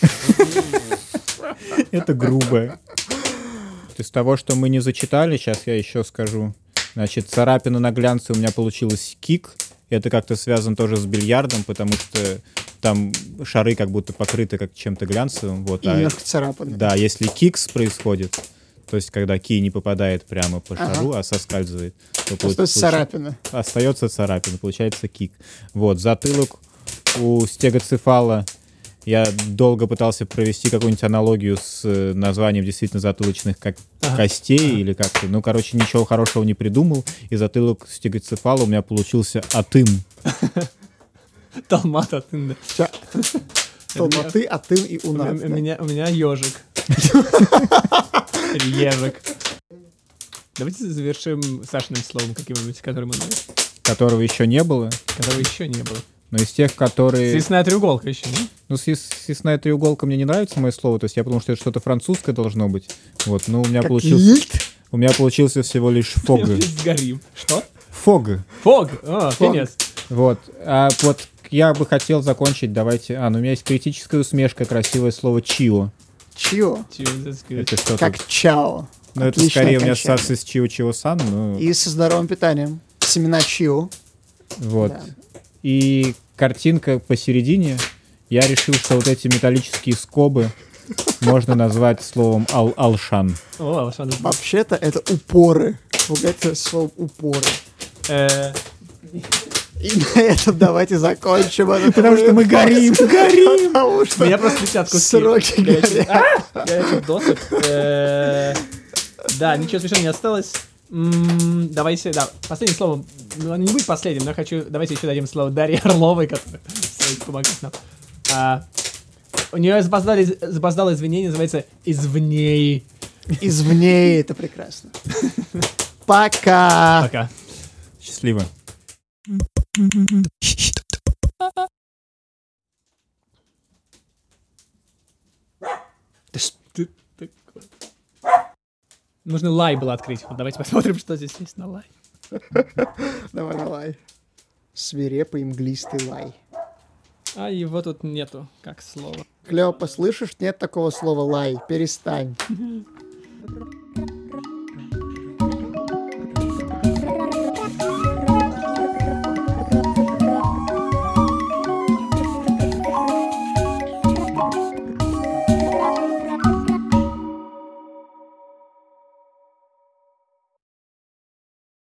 Это грубо. Из того, что мы не зачитали, сейчас я еще скажу. Значит, царапина на глянце у меня получилась кик. Это как-то связано тоже с бильярдом, потому что там шары как будто покрыты как чем-то глянцевым. Вот, И а, немножко царапаны. да, если кикс происходит, то есть когда кий не попадает прямо по Ага. шару, а соскальзывает, то Остается получ- царапина. остается царапина, получается кик. Вот, затылок у стегоцефала. Я долго пытался провести какую-нибудь аналогию с э, названием действительно затылочных как Ага. костей Ага. или как-то. Ну, короче, ничего хорошего не придумал, и затылок стегоцефала у меня получился атым. Талмат от Инда. Ча- Толматы, Атын и У Унат. меня- у меня, у меня ежик. Или ежик. Давайте завершим Сашиным словом каким-нибудь, который мы знаем, Которого еще не было, которого еще не было. но из тех, которые... Съестная треуголка еще, не? Ну, съес- съестная треуголка мне не нравится мое слово, то есть я подумал, что это что-то французское должно быть. Вот, ну, у меня Как получился... ильт? У меня получился всего лишь фог. Сгорим. Что? Фог. Фог. А, Фог. финес. Вот. А вот я бы хотел закончить, давайте... А, ну у меня есть критическая усмешка, красивое слово «чио». Чио. Это что-то... Как чао. Ну, это Отличное скорее у меня окончание. ассоциация с Чио-Чио-сан, но... И со здоровым питанием. Семена чио. Вот. Да. И картинка посередине. Я решил, что вот эти металлические скобы можно назвать словом ал алшан. О, Алшан. Вообще-то это упоры. Вот это слово упоры. Э, И на этом давайте закончим. этот Потому что мы выпуск. горим, горим. Потому У что меня просто летят куски. сроки горячих- горят. А, горячих досок. Э, Да, ничего смешного не осталось. М, Давайте, да, последнее слово. Ну, оно не будет последним, но я хочу... Давайте еще дадим слово Дарье Орловой, которая помогает нам. А, У нее запоздалое, запоздалое извинение, называется «извне». Извне это прекрасно. Пока. Пока. Счастливо. Ты ш- ты такой. Нужно лай было открыть. Вот давайте посмотрим, что здесь есть на лай. Давай на лай. Свирепый мглистый лай. А его тут нету, как слово. Клёпа, слышишь? Нет такого слова лай. Перестань.